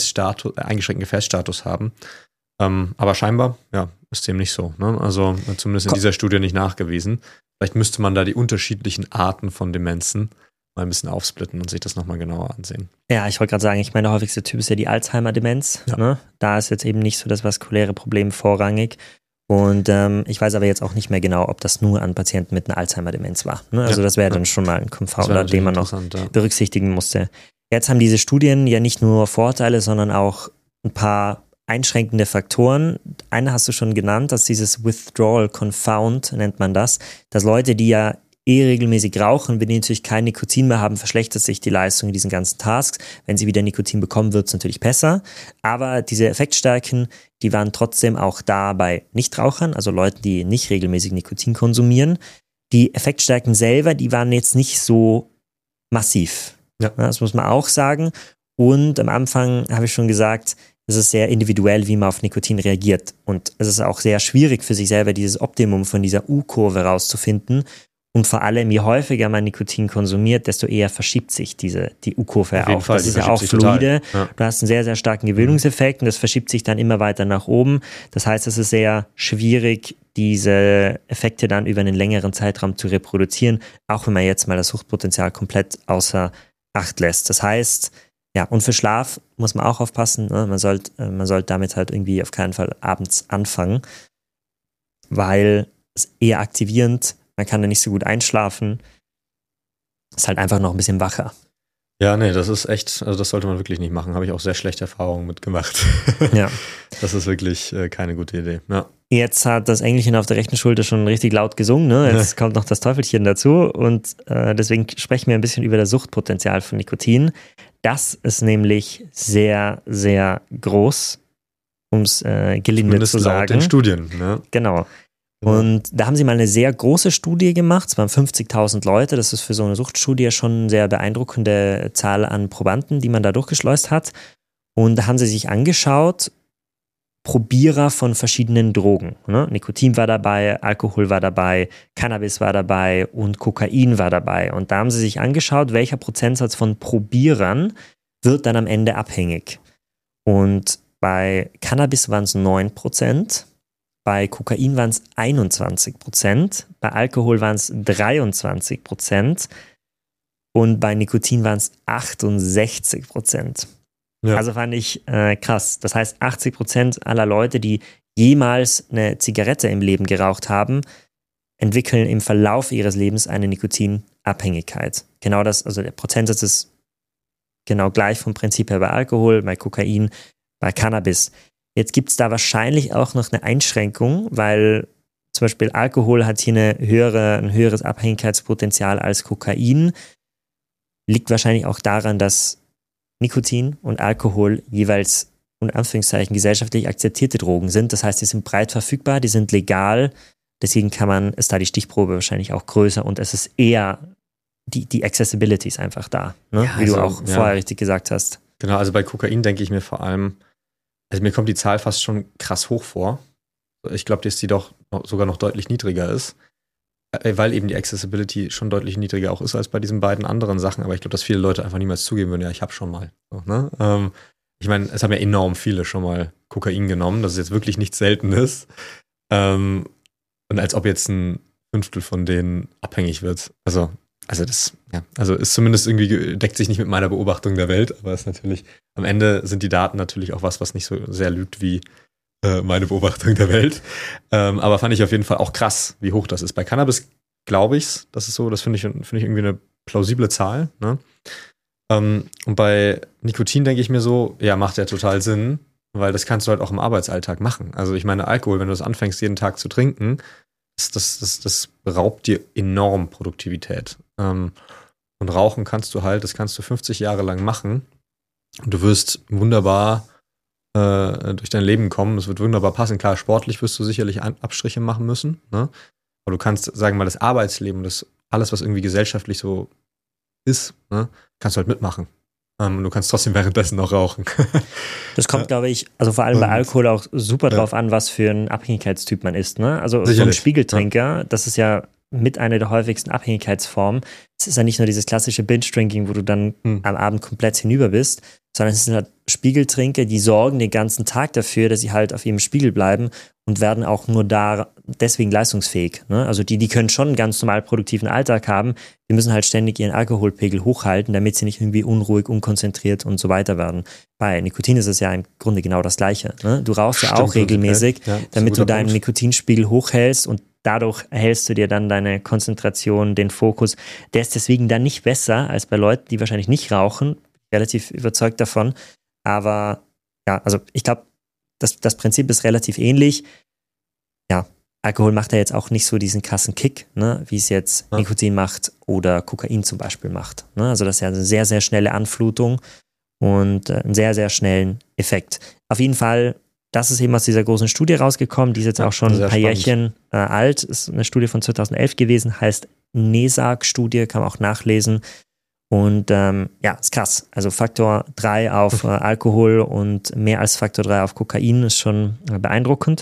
Gefäßstatus haben. Aber scheinbar, ja, ist dem nicht so. Ne? Also zumindest in dieser Studie nicht nachgewiesen. Vielleicht müsste man da die unterschiedlichen Arten von Demenzen mal ein bisschen aufsplitten und sich das nochmal genauer ansehen. Ja, ich wollte gerade sagen, ich meine, der häufigste Typ ist ja die Alzheimer-Demenz. Ja. Ne? Da ist jetzt eben nicht so das vaskuläre Problem vorrangig. Und ich weiß aber jetzt auch nicht mehr genau, ob das nur an Patienten mit einer Alzheimer-Demenz war. Ne? Also das wäre dann schon mal ein Konfounder, den man noch berücksichtigen musste. Jetzt haben diese Studien ja nicht nur Vorteile, sondern auch ein paar einschränkende Faktoren. Eine hast du schon genannt, dass dieses Withdrawal Confound, nennt man das, dass Leute, die ja regelmäßig rauchen, wenn die natürlich kein Nikotin mehr haben, verschlechtert sich die Leistung in diesen ganzen Tasks. Wenn sie wieder Nikotin bekommen, wird es natürlich besser. Aber diese Effektstärken, die waren trotzdem auch da bei Nichtrauchern, also Leuten, die nicht regelmäßig Nikotin konsumieren. Die Effektstärken selber, die waren jetzt nicht so massiv. Ja. Das muss man auch sagen. Und am Anfang habe ich schon gesagt, es ist sehr individuell, wie man auf Nikotin reagiert. Und es ist auch sehr schwierig für sich selber, dieses Optimum von dieser U-Kurve rauszufinden. Und vor allem, je häufiger man Nikotin konsumiert, desto eher verschiebt sich die U-Kurve auch. Das ist ja auch fluide. Ja. Du hast einen sehr, sehr starken Gewöhnungseffekt und das verschiebt sich dann immer weiter nach oben. Das heißt, es ist sehr schwierig, diese Effekte dann über einen längeren Zeitraum zu reproduzieren, auch wenn man jetzt mal das Suchtpotenzial komplett außer Acht lässt. Das heißt, ja, und für Schlaf muss man auch aufpassen. Ne? Man sollte damit halt irgendwie auf keinen Fall abends anfangen, weil es eher aktivierend, man kann da nicht so gut einschlafen, ist halt einfach noch ein bisschen wacher. Ja, nee, das ist echt, also das sollte man wirklich nicht machen. Habe ich auch sehr schlechte Erfahrungen mitgemacht. Ja. Das ist wirklich keine gute Idee. Ja. Jetzt hat das Engelchen auf der rechten Schulter schon richtig laut gesungen, ne? Jetzt kommt noch das Teufelchen dazu und deswegen sprechen wir ein bisschen über das Suchtpotenzial von Nikotin. Das ist nämlich sehr, sehr groß um es gelinde zu sagen. Laut den Studien, ne? Genau. Und da haben sie mal eine sehr große Studie gemacht, es waren 50.000 Leute, das ist für so eine Suchtstudie schon eine sehr beeindruckende Zahl an Probanden, die man da durchgeschleust hat. Und da haben sie sich angeschaut, Probierer von verschiedenen Drogen. Ne? Nikotin war dabei, Alkohol war dabei, Cannabis war dabei und Kokain war dabei. Und da haben sie sich angeschaut, welcher Prozentsatz von Probierern wird dann am Ende abhängig. Und bei Cannabis waren es 9%, bei Kokain waren es 21%, bei Alkohol waren es 23% und bei Nikotin waren es 68%. Ja. Also fand ich krass. Das heißt, 80% aller Leute, die jemals eine Zigarette im Leben geraucht haben, entwickeln im Verlauf ihres Lebens eine Nikotinabhängigkeit. Genau das, also der Prozentsatz ist genau gleich vom Prinzip her bei Alkohol, bei Kokain, bei Cannabis. Jetzt gibt es da wahrscheinlich auch noch eine Einschränkung, weil zum Beispiel Alkohol hat hier ein höheres Abhängigkeitspotenzial als Kokain. Liegt wahrscheinlich auch daran, dass Nikotin und Alkohol jeweils unter Anführungszeichen gesellschaftlich akzeptierte Drogen sind. Das heißt, die sind breit verfügbar, die sind legal. Deswegen ist da die Stichprobe wahrscheinlich auch größer und es ist eher, die Accessibility ist einfach da, ne? Ja, wie du auch vorher richtig gesagt hast. Genau, also bei Kokain denke ich mir vor allem, also mir kommt die Zahl fast schon krass hoch vor. Ich glaube, dass die doch sogar noch deutlich niedriger ist, weil eben die Accessibility schon deutlich niedriger auch ist als bei diesen beiden anderen Sachen. Aber ich glaube, dass viele Leute einfach niemals zugeben würden, ja, ich habe schon mal. So, ne? Ich meine, es haben ja enorm viele schon mal Kokain genommen. Das ist jetzt wirklich nichts Seltenes. Und als ob jetzt ein Fünftel von denen abhängig wird. Also das, ja, also ist zumindest irgendwie, deckt sich nicht mit meiner Beobachtung der Welt, aber ist natürlich, am Ende sind die Daten natürlich auch was nicht so sehr lügt wie meine Beobachtung der Welt. Aber fand ich auf jeden Fall auch krass, wie hoch das ist. Bei Cannabis glaube ich's, das ist so, das finde ich irgendwie eine plausible Zahl, ne? Und bei Nikotin denke ich mir so, ja, macht ja total Sinn, weil das kannst du halt auch im Arbeitsalltag machen. Also ich meine, Alkohol, wenn du das anfängst, jeden Tag zu trinken, das raubt dir enorm Produktivität. Und rauchen das kannst du 50 Jahre lang machen und du wirst wunderbar durch dein Leben kommen. Es wird wunderbar passen. Klar, sportlich wirst du sicherlich Abstriche machen müssen, ne? Aber du kannst, sagen wir mal, das Arbeitsleben, das alles, was irgendwie gesellschaftlich so ist, ne, kannst du halt mitmachen. Und du kannst trotzdem währenddessen noch rauchen. Das kommt, glaube ich, also vor allem bei Alkohol auch super drauf an, was für ein Abhängigkeitstyp man ist, ne? Also sicherlich. So ein Spiegeltrinker, das ist ja mit einer der häufigsten Abhängigkeitsformen. Es ist ja nicht nur dieses klassische Binge-Drinking, wo du dann am Abend komplett hinüber bist, sondern es sind halt Spiegeltrinker, die sorgen den ganzen Tag dafür, dass sie halt auf ihrem Spiegel bleiben und werden auch nur deswegen leistungsfähig, ne? Also die können schon einen ganz normal produktiven Alltag haben, die müssen halt ständig ihren Alkoholpegel hochhalten, damit sie nicht irgendwie unruhig, unkonzentriert und so weiter werden. Bei Nikotin ist es ja im Grunde genau das Gleiche, ne? Du rauchst ja auch regelmäßig, damit du deinen Nikotinspiegel hochhältst und dadurch erhältst du dir dann deine Konzentration, den Fokus. Der ist deswegen dann nicht besser als bei Leuten, die wahrscheinlich nicht rauchen. Relativ überzeugt davon. Aber ja, also ich glaube, das Prinzip ist relativ ähnlich. Ja, Alkohol macht ja jetzt auch nicht so diesen krassen Kick, ne, wie es jetzt Nikotin macht oder Kokain zum Beispiel macht. Ne? Also das ist ja eine sehr, sehr schnelle Anflutung und einen sehr, sehr schnellen Effekt. Auf jeden Fall, das ist eben aus dieser großen Studie rausgekommen, die ist jetzt auch schon ein paar Jährchen alt, ist eine Studie von 2011 gewesen, heißt NESAG-Studie, kann man auch nachlesen. Und ist krass. Also Faktor 3 auf Alkohol und mehr als Faktor 3 auf Kokain ist schon beeindruckend.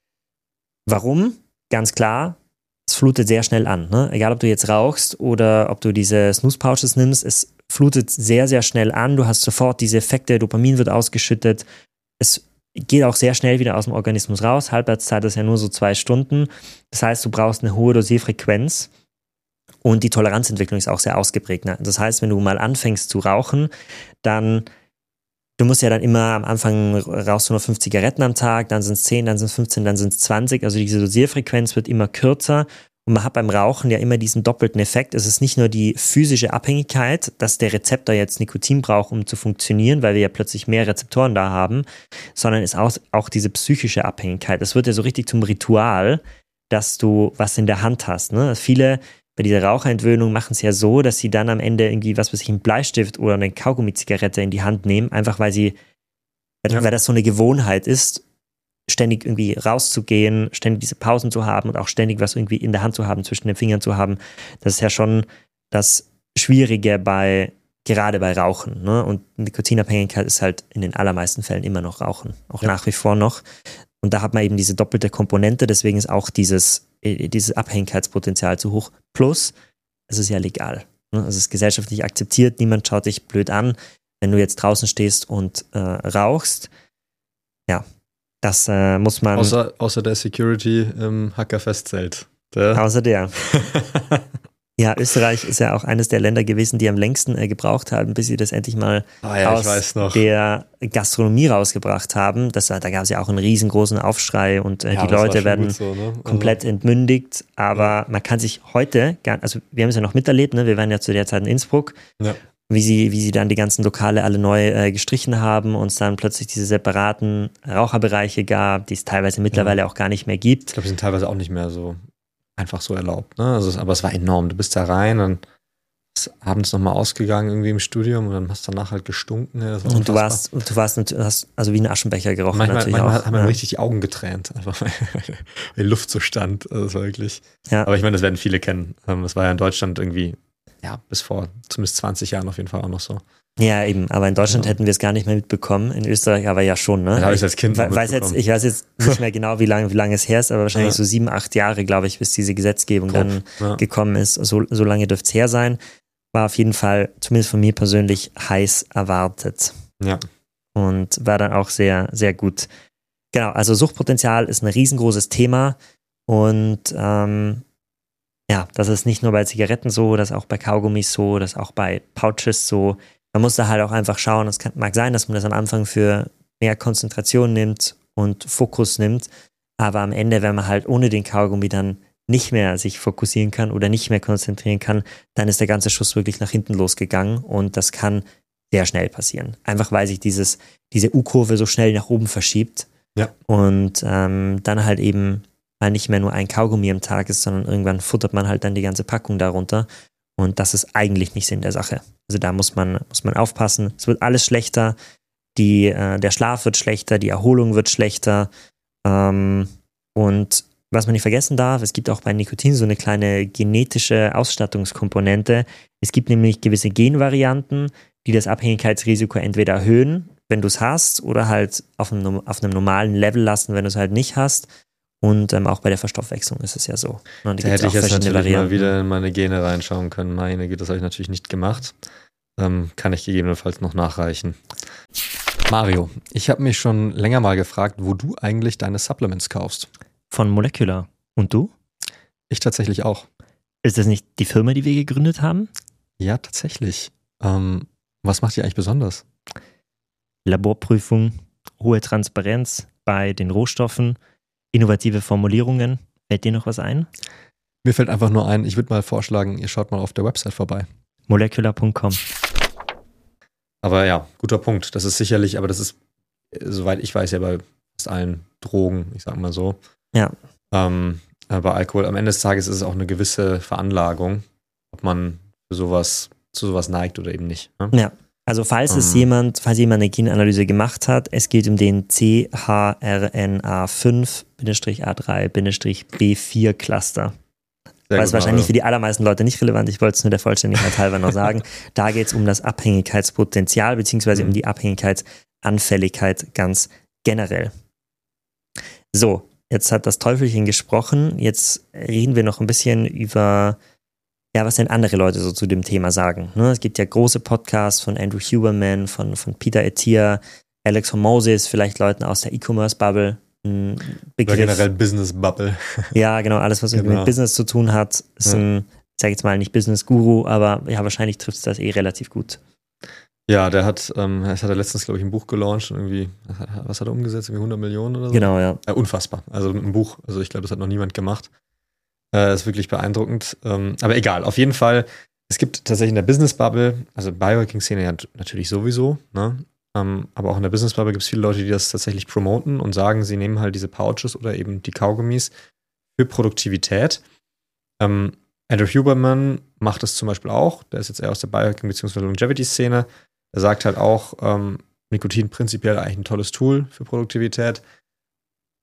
Warum? Ganz klar, es flutet sehr schnell an. Ne? Egal, ob du jetzt rauchst oder ob du diese Snooze-Pouches nimmst, es flutet sehr, sehr schnell an. Du hast sofort diese Effekte, Dopamin wird ausgeschüttet. Es geht auch sehr schnell wieder aus dem Organismus raus. Halbwertszeit ist ja nur so 2 Stunden. Das heißt, du brauchst eine hohe Dosierfrequenz. Und die Toleranzentwicklung ist auch sehr ausgeprägt. Ne? Das heißt, wenn du mal anfängst zu rauchen, du musst ja dann immer am Anfang rauchst du nur 5 Zigaretten am Tag, dann sind es 10, dann sind es 15, dann sind es 20. Also diese Dosierfrequenz wird immer kürzer. Und man hat beim Rauchen ja immer diesen doppelten Effekt. Es ist nicht nur die physische Abhängigkeit, dass der Rezeptor jetzt Nikotin braucht, um zu funktionieren, weil wir ja plötzlich mehr Rezeptoren da haben, sondern es ist auch diese psychische Abhängigkeit. Es wird ja so richtig zum Ritual, dass du was in der Hand hast. Ne? Viele bei dieser Raucherentwöhnung machen es ja so, dass sie dann am Ende irgendwie, einen Bleistift oder eine Kaugummi-Zigarette in die Hand nehmen, einfach weil das so eine Gewohnheit ist ständig irgendwie rauszugehen, ständig diese Pausen zu haben und auch ständig was irgendwie in der Hand zu haben, zwischen den Fingern zu haben, das ist ja schon das Schwierige gerade bei Rauchen. Ne? Und Nikotinabhängigkeit ist halt in den allermeisten Fällen immer noch Rauchen, auch nach wie vor noch. Und da hat man eben diese doppelte Komponente, deswegen ist auch dieses Abhängigkeitspotenzial zu hoch. Plus, es ist ja legal. Ne? Es ist gesellschaftlich akzeptiert, niemand schaut dich blöd an, wenn du jetzt draußen stehst und rauchst. Ja, das muss man... Außer der Security im Hackerfestzelt. Außer der. Ja, Österreich ist ja auch eines der Länder gewesen, die am längsten gebraucht haben, bis sie das endlich mal aus der Gastronomie rausgebracht haben. Da gab es ja auch einen riesengroßen Aufschrei und die Leute werden komplett entmündigt. Aber man kann sich heute, also wir haben es ja noch miterlebt, ne? Wir waren ja zu der Zeit in Innsbruck, wie sie dann die ganzen Lokale alle neu gestrichen haben und es dann plötzlich diese separaten Raucherbereiche gab, die es teilweise mittlerweile auch gar nicht mehr gibt. Ich glaube, die sind teilweise auch nicht mehr so einfach so erlaubt, ne? Also, aber es war enorm. Du bist da rein und bist abends nochmal ausgegangen irgendwie im Studium und dann hast du danach halt gestunken. Ja, und du hast also wie ein Aschenbecher gerochen. Manchmal haben wir richtig die Augen getränt, einfach weil die Luft so stand. Also das war wirklich. Ja. Aber ich meine, das werden viele kennen. Das war ja in Deutschland irgendwie, bis vor zumindest 20 Jahren auf jeden Fall auch noch so. Ja, eben, aber in Deutschland hätten wir es gar nicht mehr mitbekommen, in Österreich aber ja schon, ne? Das habe ich als Kind ich weiß jetzt nicht mehr genau, wie lange es her ist, aber wahrscheinlich so 7, 8 Jahre, glaube ich, bis diese Gesetzgebung dann gekommen ist. So lange dürfte es her sein. War auf jeden Fall, zumindest von mir persönlich, heiß erwartet. Ja. Und war dann auch sehr, sehr gut. Genau, also Suchtpotenzial ist ein riesengroßes Thema und das ist nicht nur bei Zigaretten so, das ist auch bei Kaugummis so, das ist auch bei Pouches so. Man muss da halt auch einfach schauen, mag sein, dass man das am Anfang für mehr Konzentration nimmt und Fokus nimmt, aber am Ende, wenn man halt ohne den Kaugummi dann nicht mehr sich fokussieren kann oder nicht mehr konzentrieren kann, dann ist der ganze Schuss wirklich nach hinten losgegangen und das kann sehr schnell passieren. Einfach weil sich diese U-Kurve so schnell nach oben verschiebt und dann halt eben mal nicht mehr nur ein Kaugummi am Tag ist, sondern irgendwann futtert man halt dann die ganze Packung darunter. Und das ist eigentlich nicht Sinn der Sache. Also da muss man aufpassen. Es wird alles schlechter. Der Schlaf wird schlechter, die Erholung wird schlechter. Und was man nicht vergessen darf, es gibt auch bei Nikotin so eine kleine genetische Ausstattungskomponente. Es gibt nämlich gewisse Genvarianten, die das Abhängigkeitsrisiko entweder erhöhen, wenn du es hast, oder halt auf einem normalen Level lassen, wenn du es halt nicht hast. Und auch bei der Verstoffwechslung ist es ja so. Und da hätte ich jetzt natürlich mal wieder in meine Gene reinschauen können. Meine Güte, das habe ich natürlich nicht gemacht. Kann ich gegebenenfalls noch nachreichen. Mario, ich habe mich schon länger mal gefragt, wo du eigentlich deine Supplements kaufst. Von Molecular. Und du? Ich tatsächlich auch. Ist das nicht die Firma, die wir gegründet haben? Ja, tatsächlich. Was macht die eigentlich besonders? Laborprüfung, hohe Transparenz bei den Rohstoffen, innovative Formulierungen. Fällt dir noch was ein? Mir fällt einfach nur ein, ich würde mal vorschlagen, ihr schaut mal auf der Website vorbei. Molecular.com. Aber ja, guter Punkt. Das ist sicherlich, aber das ist, soweit ich weiß, ja bei fast allen Drogen, ich sag mal so. Ja. Bei Alkohol, am Ende des Tages ist es auch eine gewisse Veranlagung, ob man zu sowas neigt oder eben nicht. Ne? Ja. Also falls jemand eine Genanalyse gemacht hat, es geht um den CHRNA5-A3-B4 Cluster. Das ist wahrscheinlich für die allermeisten Leute nicht relevant. Ich wollte es nur der Vollständigkeit halber noch sagen. Da geht es um das Abhängigkeitspotenzial beziehungsweise um die Abhängigkeitsanfälligkeit ganz generell. So, jetzt hat das Teufelchen gesprochen. Jetzt reden wir noch ein bisschen über was denn andere Leute so zu dem Thema sagen. Ne? Es gibt ja große Podcasts von Andrew Huberman, von Peter Attia, Alex Hormozi, vielleicht Leuten aus der E-Commerce-Bubble. Begriff. Oder generell Business-Bubble. Ja, genau, alles, was mit Business zu tun hat, ist ein, ich sage jetzt mal nicht Business-Guru, aber ja, wahrscheinlich trifft es das relativ gut. Ja, das hat er letztens, glaube ich, ein Buch gelauncht und irgendwie, was hat er umgesetzt? Irgendwie 100 Millionen oder so? Genau, ja. Unfassbar. Also ein Buch, also ich glaube, das hat noch niemand gemacht. Ist wirklich beeindruckend. Aber egal, auf jeden Fall, es gibt tatsächlich in der Business-Bubble, also Biohacking-Szene ja natürlich sowieso, ne? Aber auch in der Business-Bubble gibt es viele Leute, die das tatsächlich promoten und sagen, sie nehmen halt diese Pouches oder eben die Kaugummis für Produktivität. Andrew Huberman macht das zum Beispiel auch, der ist jetzt eher aus der Biohacking- bzw. Longevity-Szene. Er sagt halt auch, Nikotin prinzipiell eigentlich ein tolles Tool für Produktivität.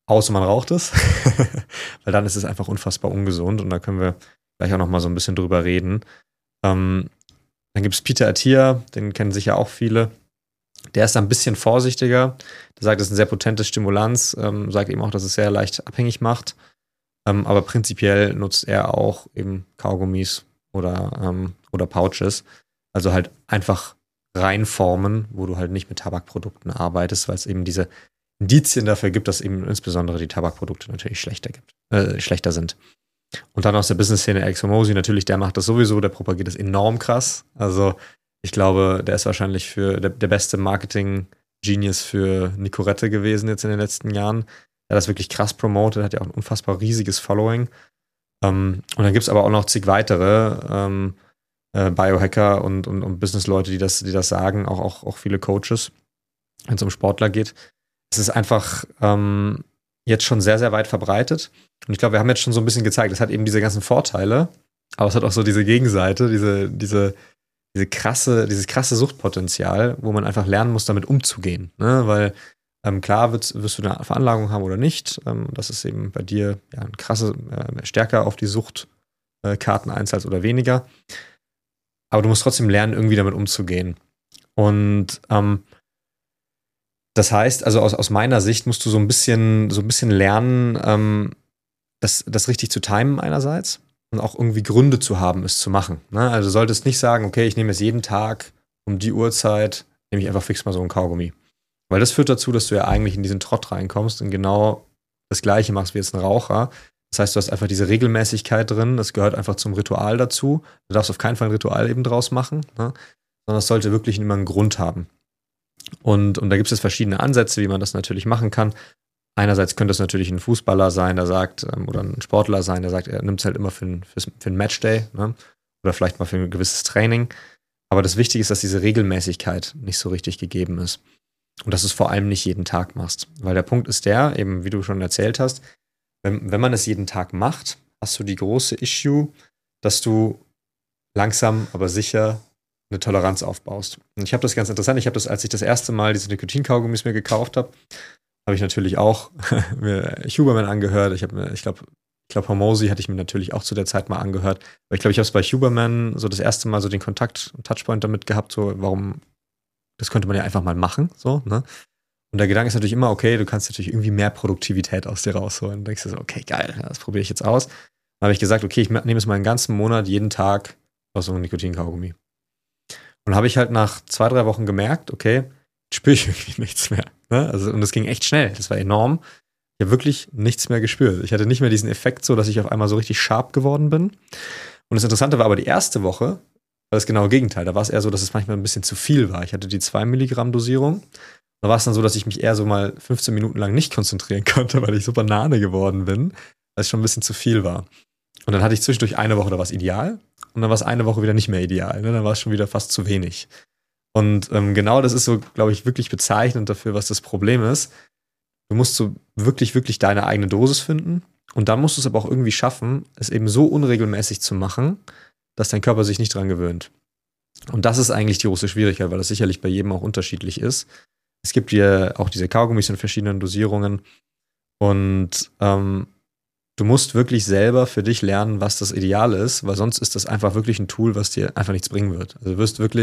außer man raucht es, weil dann ist es einfach unfassbar ungesund und da können wir gleich auch noch mal so ein bisschen drüber reden. Dann gibt es Peter Attia, den kennen sicher auch viele. Der ist da ein bisschen vorsichtiger. Der sagt, es ist ein sehr potentes Stimulanz, sagt eben auch, dass es sehr leicht abhängig macht. Aber prinzipiell nutzt er auch eben Kaugummis oder Pouches. Also halt einfach reinformen, wo du halt nicht mit Tabakprodukten arbeitest, weil es eben diese Indizien dafür gibt, dass eben insbesondere die Tabakprodukte natürlich schlechter sind. Und dann aus der Business-Szene Alex Hormozi, natürlich, der macht das sowieso, der propagiert das enorm krass. Also ich glaube, der ist wahrscheinlich der beste Marketing-Genius für Nicorette gewesen jetzt in den letzten Jahren. Er hat das wirklich krass promotet, hat ja auch ein unfassbar riesiges Following. Und dann gibt es aber auch noch zig weitere Biohacker und Business-Leute, die das sagen, auch viele Coaches, wenn es um Sportler geht. Es ist einfach jetzt schon sehr, sehr weit verbreitet. Und ich glaube, wir haben jetzt schon so ein bisschen gezeigt, es hat eben diese ganzen Vorteile, aber es hat auch so diese Gegenseite, dieses krasse Suchtpotenzial, wo man einfach lernen muss, damit umzugehen. Ne? Weil klar wirst du eine Veranlagung haben oder nicht. Das ist eben bei dir ja ein krasse, stärker auf die Suchtkarten einzahlst oder weniger. Aber du musst trotzdem lernen, irgendwie damit umzugehen. Und das heißt, also aus meiner Sicht musst du so ein bisschen lernen, das richtig zu timen einerseits und auch irgendwie Gründe zu haben, es zu machen. Ne? Also du solltest nicht sagen, okay, ich nehme jetzt jeden Tag um die Uhrzeit, nehme ich einfach fix mal so ein Kaugummi. Weil das führt dazu, dass du ja eigentlich in diesen Trott reinkommst und genau das Gleiche machst wie jetzt ein Raucher. Das heißt, du hast einfach diese Regelmäßigkeit drin, das gehört einfach zum Ritual dazu. Du darfst auf keinen Fall ein Ritual eben draus machen, ne? Sondern es sollte wirklich immer einen Grund haben. Und da gibt es verschiedene Ansätze, wie man das natürlich machen kann. Einerseits könnte es natürlich ein Fußballer sein, der sagt, oder ein Sportler sein, der sagt, er nimmt es halt immer für einen Matchday, ne? Oder vielleicht mal für ein gewisses Training. Aber das Wichtige ist, dass diese Regelmäßigkeit nicht so richtig gegeben ist. Und dass du es vor allem nicht jeden Tag machst. Weil der Punkt ist der, eben wie du schon erzählt hast, wenn man es jeden Tag macht, hast du die große Issue, dass du langsam, aber sicher eine Toleranz aufbaust. Und ich habe das ganz interessant, als ich das erste Mal diese Nikotinkaugummis mir gekauft habe, habe ich natürlich auch mir Huberman angehört. Ich glaube, Hormozi hatte ich mir natürlich auch zu der Zeit mal angehört. Aber ich glaube, ich habe es bei Huberman so das erste Mal so den Kontakt und Touchpoint damit gehabt, so warum, das könnte man ja einfach mal machen, so, ne? Und der Gedanke ist natürlich immer, okay, du kannst natürlich irgendwie mehr Produktivität aus dir rausholen. Und denkst du so, okay, geil, das probiere ich jetzt aus. Dann habe ich gesagt, okay, ich nehme es mal einen ganzen Monat, jeden Tag aus so einem Nikotinkaugummi. Und habe ich halt nach 2-3 Wochen gemerkt, okay, jetzt spüre ich irgendwie nichts mehr. Ne? Also, und das ging echt schnell, das war enorm. Ich habe wirklich nichts mehr gespürt. Ich hatte nicht mehr diesen Effekt so, dass ich auf einmal so richtig sharp geworden bin. Und das Interessante war aber die erste Woche, war das genaue Gegenteil. Da war es eher so, dass es manchmal ein bisschen zu viel war. Ich hatte die 2 Milligramm Dosierung. Da war es dann so, dass ich mich eher so mal 15 Minuten lang nicht konzentrieren konnte, weil ich so Banane geworden bin, weil es schon ein bisschen zu viel war. Und dann hatte ich zwischendurch eine Woche, da war es ideal. Und dann war es eine Woche wieder nicht mehr ideal. Ne? Dann war es schon wieder fast zu wenig. Und genau das ist so, glaube ich, wirklich bezeichnend dafür, was das Problem ist. Du musst so wirklich, wirklich deine eigene Dosis finden. Und dann musst du es aber auch irgendwie schaffen, es eben so unregelmäßig zu machen, dass dein Körper sich nicht dran gewöhnt. Und das ist eigentlich die große Schwierigkeit, weil das sicherlich bei jedem auch unterschiedlich ist. Es gibt ja auch diese Kaugummis in verschiedenen Dosierungen. Und du musst wirklich selber für dich lernen, was das Ideale ist, weil sonst ist das einfach wirklich ein Tool, was dir einfach nichts bringen wird. Also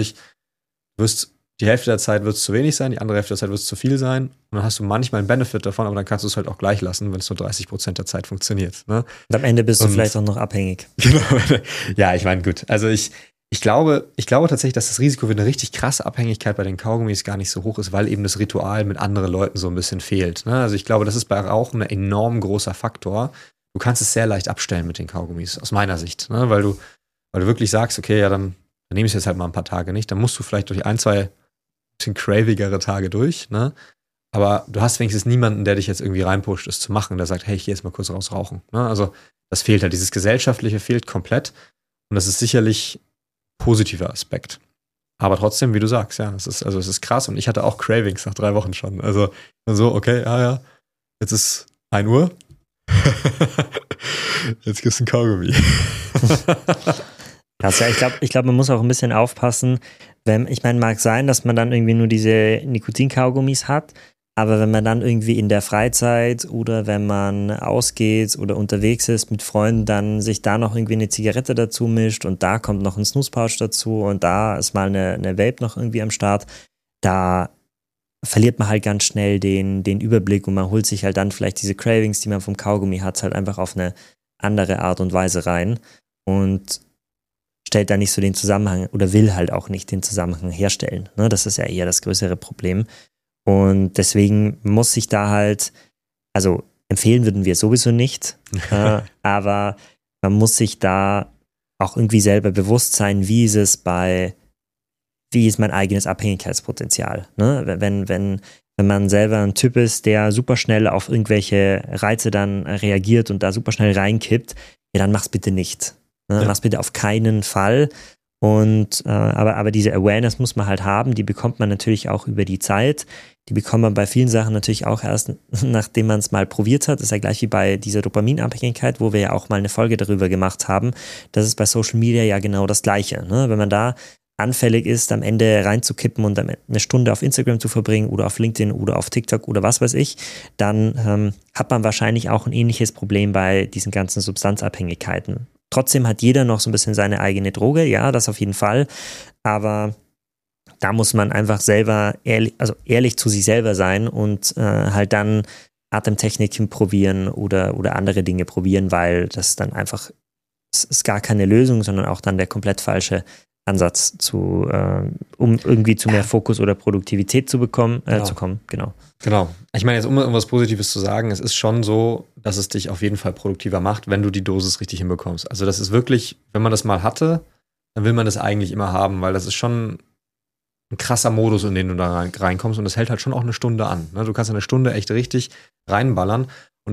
die Hälfte der Zeit wird es zu wenig sein, die andere Hälfte der Zeit wird es zu viel sein. Und dann hast du manchmal einen Benefit davon, aber dann kannst du es halt auch gleich lassen, wenn es nur 30% der Zeit funktioniert. Ne? Und am Ende bist du vielleicht auch noch abhängig. Genau. Ja, ich meine, gut. Also ich glaube tatsächlich, dass das Risiko für eine richtig krasse Abhängigkeit bei den Kaugummis gar nicht so hoch ist, weil eben das Ritual mit anderen Leuten so ein bisschen fehlt. Ne? Also ich glaube, das ist bei Rauchen ein enorm großer Faktor. Du kannst es sehr leicht abstellen mit den Kaugummis, aus meiner Sicht. Ne? Weil du wirklich sagst, okay, ja, dann nehme ich es jetzt halt mal ein paar Tage nicht. Dann musst du vielleicht durch 1-2 bisschen cravigere Tage durch, ne? Aber du hast wenigstens niemanden, der dich jetzt irgendwie reinpusht, es zu machen, der sagt, hey, ich gehe jetzt mal kurz raus rauchen. Ne? Also das fehlt halt, dieses Gesellschaftliche fehlt komplett. Und das ist sicherlich ein positiver Aspekt. Aber trotzdem, wie du sagst, ja, es ist krass. Und ich hatte auch Cravings nach 3 Wochen schon. Also so, okay, ja, jetzt ist 1 Uhr. Jetzt gibt's ein Kaugummi. Also ich glaube, man muss auch ein bisschen aufpassen. Ich meine, mag sein, dass man dann irgendwie nur diese Nikotinkaugummis hat, Aber wenn man dann irgendwie in der Freizeit oder wenn man ausgeht oder unterwegs ist mit Freunden, dann sich da noch irgendwie eine Zigarette dazu mischt und da kommt noch ein Snooze-Pouch dazu und da ist mal eine Vape noch irgendwie am Start, da verliert man halt ganz schnell den Überblick und man holt sich halt dann vielleicht diese Cravings, die man vom Kaugummi hat, halt einfach auf eine andere Art und Weise rein und stellt da nicht so den Zusammenhang oder will halt auch nicht den Zusammenhang herstellen. Ne? Das ist ja eher das größere Problem. Und deswegen muss sich da halt, also empfehlen würden wir sowieso nicht, aber man muss sich da auch irgendwie selber bewusst sein, wie ist mein eigenes Abhängigkeitspotenzial. Ne? Wenn man selber ein Typ ist, der super schnell auf irgendwelche Reize dann reagiert und da super schnell reinkippt, ja, dann mach's bitte nicht. Ne? Ja. Mach's bitte auf keinen Fall. Und aber diese Awareness muss man halt haben, die bekommt man natürlich auch über die Zeit. Die bekommt man bei vielen Sachen natürlich auch erst, nachdem man es mal probiert hat. Das ist ja gleich wie bei dieser Dopaminabhängigkeit, wo wir ja auch mal eine Folge darüber gemacht haben. Das ist bei Social Media ja genau das Gleiche. Ne? Wenn man da anfällig ist, am Ende reinzukippen und dann eine Stunde auf Instagram zu verbringen oder auf LinkedIn oder auf TikTok oder was weiß ich, dann hat man wahrscheinlich auch ein ähnliches Problem bei diesen ganzen Substanzabhängigkeiten. Trotzdem hat jeder noch so ein bisschen seine eigene Droge, ja, das auf jeden Fall, aber da muss man einfach selber ehrlich zu sich selber sein und halt dann Atemtechniken probieren oder andere Dinge probieren, weil das dann einfach, es ist gar keine Lösung, sondern auch dann der komplett falsche Ansatz um irgendwie zu mehr Fokus oder Produktivität zu kommen. Genau. Ich meine, jetzt um irgendwas Positives zu sagen, es ist schon so, dass es dich auf jeden Fall produktiver macht, wenn du die Dosis richtig hinbekommst. Also das ist wirklich, wenn man das mal hatte, dann will man das eigentlich immer haben, weil das ist schon ein krasser Modus, in den du da reinkommst und das hält halt schon auch eine Stunde an. Ne? Du kannst eine Stunde echt richtig reinballern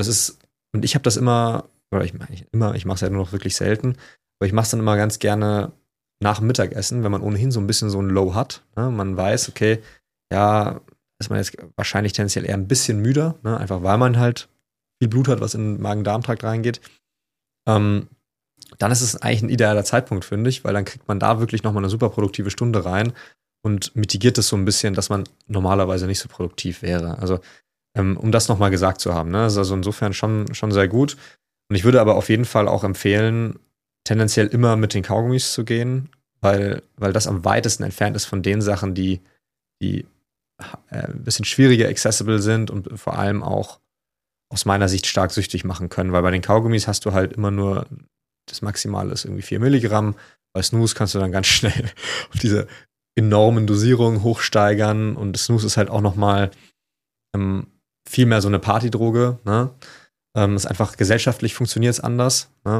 und ich habe das immer, oder ich mache es ja nur noch wirklich selten, aber ich mache es dann immer ganz gerne nach dem Mittagessen, wenn man ohnehin so ein bisschen so ein Low hat. Ne? Man weiß, okay, ja, ist man jetzt wahrscheinlich tendenziell eher ein bisschen müder, ne? Einfach weil man halt viel Blut hat, was in den Magen-Darm-Trakt reingeht. Dann ist es eigentlich ein idealer Zeitpunkt, finde ich, weil dann kriegt man da wirklich nochmal eine super produktive Stunde rein und mitigiert es so ein bisschen, dass man normalerweise nicht so produktiv wäre. Also, um das nochmal gesagt zu haben, ne? Das ist also insofern schon sehr gut. Und ich würde aber auf jeden Fall auch empfehlen, tendenziell immer mit den Kaugummis zu gehen, weil das am weitesten entfernt ist von den Sachen, die ein bisschen schwieriger accessible sind und vor allem auch aus meiner Sicht stark süchtig machen können, weil bei den Kaugummis hast du halt immer nur, das Maximale ist irgendwie 4 Milligramm, bei Snooze kannst du dann ganz schnell auf diese enormen Dosierungen hochsteigern und Snooze ist halt auch nochmal viel mehr so eine Partydroge, ne? Ist einfach gesellschaftlich funktioniert es anders, ne?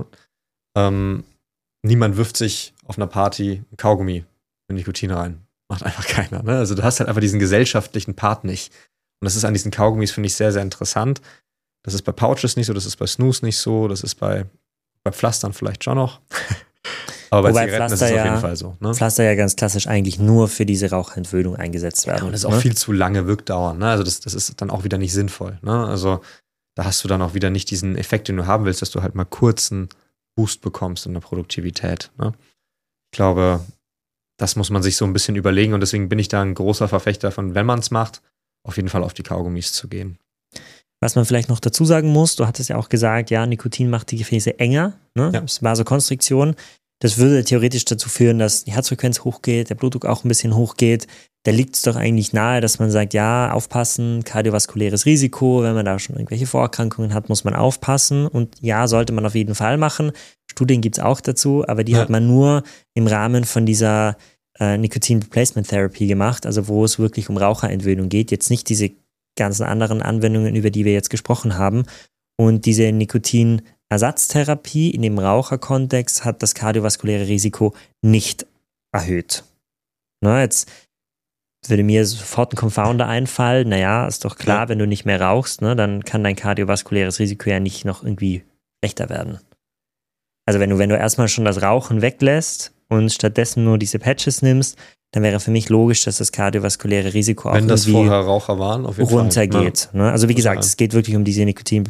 Niemand wirft sich auf einer Party ein Kaugummi mit Nikotin rein. Macht einfach keiner. Ne? Also du hast halt einfach diesen gesellschaftlichen Part nicht. Und das ist an diesen Kaugummis, finde ich, sehr, sehr interessant. Das ist bei Pouches nicht so, das ist bei Snooze nicht so, das ist bei Pflastern vielleicht schon noch. Aber bei Zigaretten ist es auf jeden Fall so. Ne? Pflaster ja ganz klassisch eigentlich nur für diese Rauchentwöhnung eingesetzt werden. Ja, und das ist auch viel zu lange Wirkdauer. Ne? Also das ist dann auch wieder nicht sinnvoll. Ne? Also da hast du dann auch wieder nicht diesen Effekt, den du haben willst, dass du halt mal kurzen Boost bekommst in der Produktivität. Ne? Ich glaube, das muss man sich so ein bisschen überlegen und deswegen bin ich da ein großer Verfechter von, wenn man es macht, auf jeden Fall auf die Kaugummis zu gehen. Was man vielleicht noch dazu sagen muss, du hattest ja auch gesagt, ja, Nikotin macht die Gefäße enger, ne? Ja. Das Vasokonstriktion. Das würde theoretisch dazu führen, dass die Herzfrequenz hochgeht, der Blutdruck auch ein bisschen hochgeht. Da liegt es doch eigentlich nahe, dass man sagt, ja, aufpassen, kardiovaskuläres Risiko, wenn man da schon irgendwelche Vorerkrankungen hat, muss man aufpassen. Und ja, sollte man auf jeden Fall machen. Studien gibt es auch dazu, aber die hat man nur im Rahmen von dieser Nicotine Replacement Therapy gemacht, also wo es wirklich um Raucherentwöhnung geht. Jetzt nicht diese ganzen anderen Anwendungen, über die wir jetzt gesprochen haben. Und diese Nikotinersatztherapie in dem Raucherkontext hat das kardiovaskuläre Risiko nicht erhöht. Na, jetzt würde mir sofort ein Confounder einfallen. Naja, ist doch klar, wenn du nicht mehr rauchst, ne, dann kann dein kardiovaskuläres Risiko ja nicht noch irgendwie schlechter werden. Also wenn du erstmal schon das Rauchen weglässt und stattdessen nur diese Patches nimmst, dann wäre für mich logisch, dass das kardiovaskuläre Risiko auch wenn das vorher Raucher waren, auf jeden runtergeht. Fall. Ne? Also wie gesagt, es geht wirklich um diese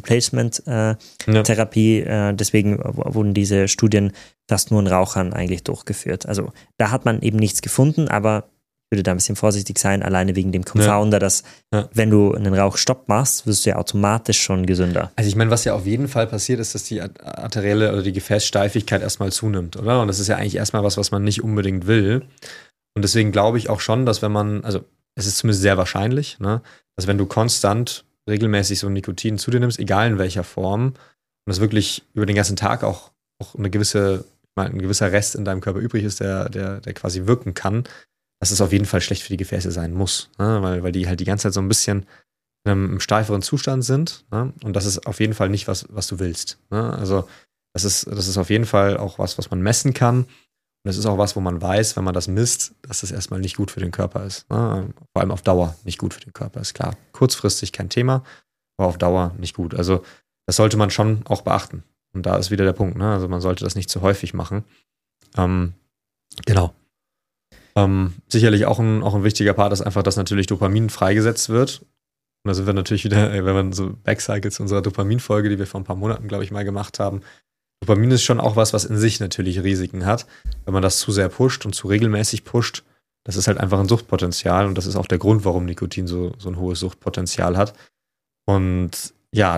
Nicotine-Replacement-Therapie. Deswegen wurden diese Studien fast nur in Rauchern eigentlich durchgeführt. Also da hat man eben nichts gefunden, aber würde da ein bisschen vorsichtig sein, alleine wegen dem Confounder, dass wenn du einen Rauchstopp machst, wirst du ja automatisch schon gesünder. Also ich meine, was ja auf jeden Fall passiert, ist, dass die arterielle oder die Gefäßsteifigkeit erstmal zunimmt, oder? Und das ist ja eigentlich erstmal was man nicht unbedingt will. Und deswegen glaube ich auch schon, dass wenn man, also es ist zumindest sehr wahrscheinlich, ne, dass wenn du konstant regelmäßig so Nikotin zu dir nimmst, egal in welcher Form, und das wirklich über den ganzen Tag auch ein gewisser Rest in deinem Körper übrig ist, der quasi wirken kann, dass es auf jeden Fall schlecht für die Gefäße sein muss, ne? Weil die halt die ganze Zeit so ein bisschen in einem steiferen Zustand sind, ne? Und das ist auf jeden Fall nicht was du willst, ne? Also das ist auf jeden Fall auch was man messen kann, und das ist auch was, wo man weiß, wenn man das misst, dass das erstmal nicht gut für den Körper ist, ne? Vor allem auf Dauer nicht gut für den Körper ist, klar. Kurzfristig kein Thema, aber auf Dauer nicht gut. Also das sollte man schon auch beachten. Und da ist wieder der Punkt, ne? Also man sollte das nicht zu häufig machen. Genau. Sicherlich auch ein wichtiger Part ist einfach, dass natürlich Dopamin freigesetzt wird. Und da sind wir natürlich wieder, wenn man so Backcycles zu unserer Dopamin-Folge, die wir vor ein paar Monaten, glaube ich, mal gemacht haben. Dopamin ist schon auch was in sich natürlich Risiken hat. Wenn man das zu sehr pusht und zu regelmäßig pusht, das ist halt einfach ein Suchtpotenzial. Und das ist auch der Grund, warum Nikotin so ein hohes Suchtpotenzial hat. Und ja,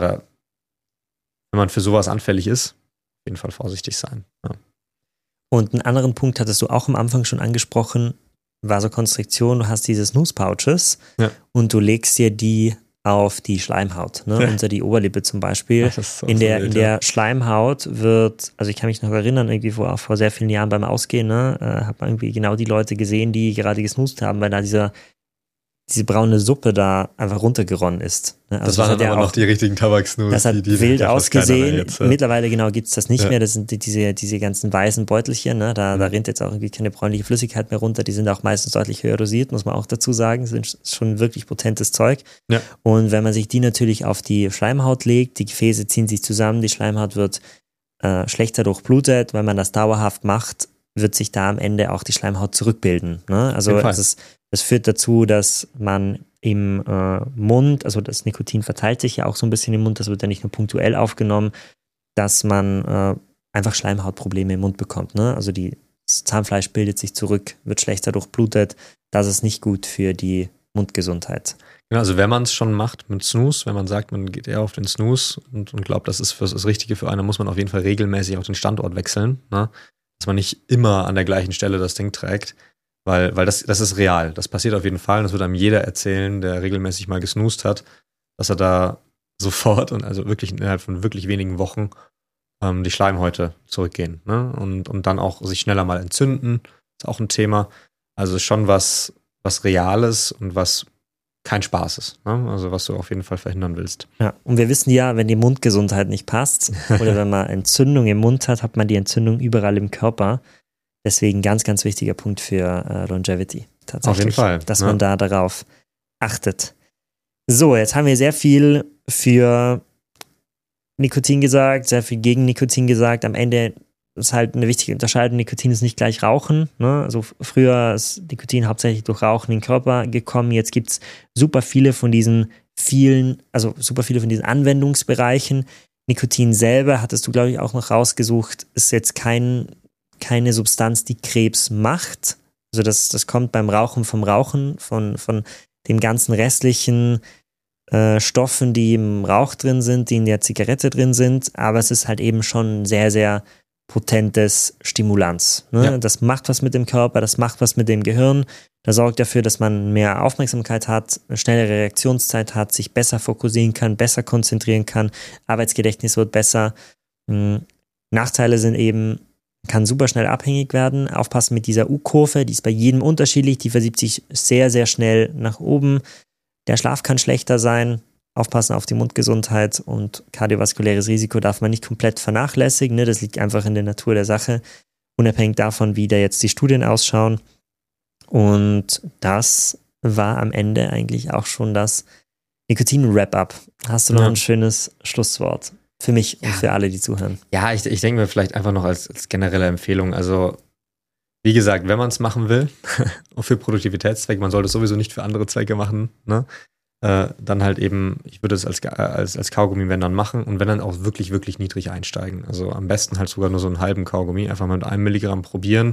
wenn man für sowas anfällig ist, auf jeden Fall vorsichtig sein. Ja. Und einen anderen Punkt hattest du auch am Anfang schon angesprochen, Vasokonstriktion. Du hast diese Snooze-Pouches und du legst dir die auf die Schleimhaut, ne? Unter die Oberlippe zum Beispiel. So in der Schleimhaut wird, also ich kann mich noch erinnern, irgendwie vor sehr vielen Jahren beim Ausgehen, ne, hat man irgendwie genau die Leute gesehen, die gerade gesnoozt haben, weil da diese braune Suppe da einfach runtergeronnen ist. Also das waren dann aber noch die richtigen Tabak-Snooze. Das hat wild ausgesehen. Mittlerweile gibt es das nicht mehr. Das sind diese ganzen weißen Beutelchen. Ne? Da rinnt jetzt auch irgendwie keine bräunliche Flüssigkeit mehr runter. Die sind auch meistens deutlich höher dosiert, muss man auch dazu sagen. Das sind schon wirklich potentes Zeug. Ja. Und wenn man sich die natürlich auf die Schleimhaut legt, die Gefäße ziehen sich zusammen, die Schleimhaut wird schlechter durchblutet. Wenn man das dauerhaft macht, wird sich da am Ende auch die Schleimhaut zurückbilden. Ne? Also das führt dazu, dass man im Mund, also das Nikotin verteilt sich ja auch so ein bisschen im Mund, das wird ja nicht nur punktuell aufgenommen, dass man einfach Schleimhautprobleme im Mund bekommt. Ne? Also das Zahnfleisch bildet sich zurück, wird schlechter durchblutet. Das ist nicht gut für die Mundgesundheit. Genau, also wenn man es schon macht mit Snooze, wenn man sagt, man geht eher auf den Snooze und glaubt, das ist das Richtige für einen, dann muss man auf jeden Fall regelmäßig auch den Standort wechseln, ne? Dass man nicht immer an der gleichen Stelle das Ding trägt. Weil das ist real. Das passiert auf jeden Fall. Und das wird einem jeder erzählen, der regelmäßig mal gesnoozt hat, dass er da sofort und also wirklich innerhalb von wirklich wenigen Wochen die Schleimhäute zurückgehen. Ne? Und dann auch sich schneller mal entzünden. Ist auch ein Thema. Also schon was Reales und was kein Spaß ist. Ne? Also was du auf jeden Fall verhindern willst. Ja, und wir wissen ja, wenn die Mundgesundheit nicht passt oder wenn man Entzündung im Mund hat man die Entzündung überall im Körper. Deswegen ganz, ganz wichtiger Punkt für Longevity. Tatsächlich. Auf jeden Fall. Dass man da darauf achtet. So, jetzt haben wir sehr viel für Nikotin gesagt, sehr viel gegen Nikotin gesagt. Am Ende ist halt eine wichtige Unterscheidung. Nikotin ist nicht gleich Rauchen. Ne? Also früher ist Nikotin hauptsächlich durch Rauchen in den Körper gekommen. Jetzt gibt es super viele von diesen Anwendungsbereichen. Nikotin selber, hattest du, glaube ich, auch noch rausgesucht, ist jetzt keine Substanz, die Krebs macht. Also das kommt beim Rauchen vom Rauchen, von den ganzen restlichen Stoffen, die im Rauch drin sind, die in der Zigarette drin sind, aber es ist halt eben schon sehr, sehr potentes Stimulanz. Ne? Ja. Das macht was mit dem Körper, das macht was mit dem Gehirn, das sorgt dafür, dass man mehr Aufmerksamkeit hat, eine schnellere Reaktionszeit hat, sich besser fokussieren kann, besser konzentrieren kann, Arbeitsgedächtnis wird besser. Nachteile sind eben, kann super schnell abhängig werden. Aufpassen mit dieser U-Kurve, die ist bei jedem unterschiedlich, die versiebt sich sehr, sehr schnell nach oben. Der Schlaf kann schlechter sein. Aufpassen auf die Mundgesundheit und kardiovaskuläres Risiko darf man nicht komplett vernachlässigen. Ne? Das liegt einfach in der Natur der Sache, unabhängig davon, wie da jetzt die Studien ausschauen. Und das war am Ende eigentlich auch schon das Nikotin-Wrap-Up. Hast du noch ein schönes Schlusswort? Für mich und für alle, die zuhören. Ja, ich denke mir vielleicht einfach noch als generelle Empfehlung, also wie gesagt, wenn man es machen will, und für Produktivitätszwecke, man sollte es sowieso nicht für andere Zwecke machen, ne? Dann halt eben, ich würde es als Kaugummi, wenn dann machen und wenn dann auch wirklich, wirklich niedrig einsteigen. Also am besten halt sogar nur so einen halben Kaugummi, einfach mal mit 1 Milligramm probieren.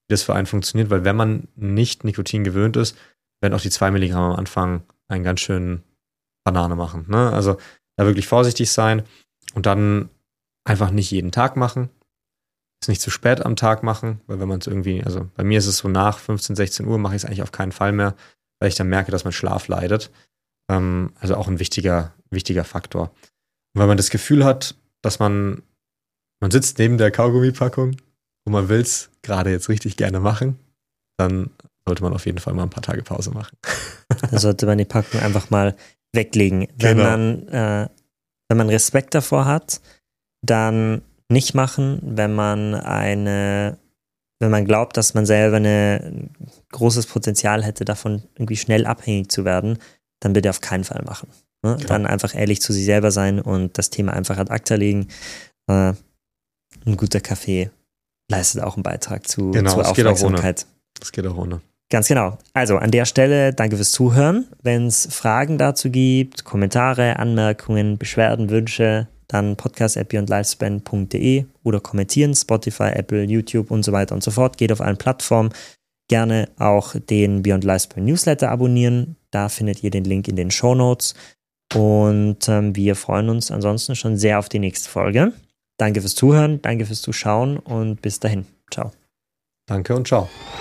das für einen funktioniert, weil wenn man nicht Nikotin gewöhnt ist, werden auch die 2 Milligramm am Anfang einen ganz schönen Banane machen. Ne? Also da wirklich vorsichtig sein und dann einfach nicht jeden Tag machen. Es nicht zu spät am Tag machen, weil wenn man es irgendwie, also bei mir ist es so nach 15, 16 Uhr mache ich es eigentlich auf keinen Fall mehr, weil ich dann merke, dass mein Schlaf leidet. Also auch ein wichtiger Faktor. Und wenn man das Gefühl hat, dass man sitzt neben der Kaugummipackung und man will es gerade jetzt richtig gerne machen, dann sollte man auf jeden Fall mal ein paar Tage Pause machen. Da sollte man die Packung einfach mal weglegen. Wenn man Respekt davor hat, dann nicht machen. Wenn man glaubt, dass man selber ein großes Potenzial hätte, davon irgendwie schnell abhängig zu werden, dann bitte auf keinen Fall machen. Ne? Genau. Dann einfach ehrlich zu sich selber sein und das Thema einfach ad acta legen. Ein guter Kaffee leistet auch einen Beitrag zur Aufmerksamkeit. Das geht auch ohne. Ganz genau. Also an der Stelle danke fürs Zuhören. Wenn es Fragen dazu gibt, Kommentare, Anmerkungen, Beschwerden, Wünsche, dann podcast@beyondlifespan.de oder kommentieren, Spotify, Apple, YouTube und so weiter und so fort. Geht auf allen Plattformen. Gerne auch den Beyond Lifespan Newsletter abonnieren. Da findet ihr den Link in den Shownotes. Und wir freuen uns ansonsten schon sehr auf die nächste Folge. Danke fürs Zuhören, danke fürs Zuschauen und bis dahin. Ciao. Danke und ciao.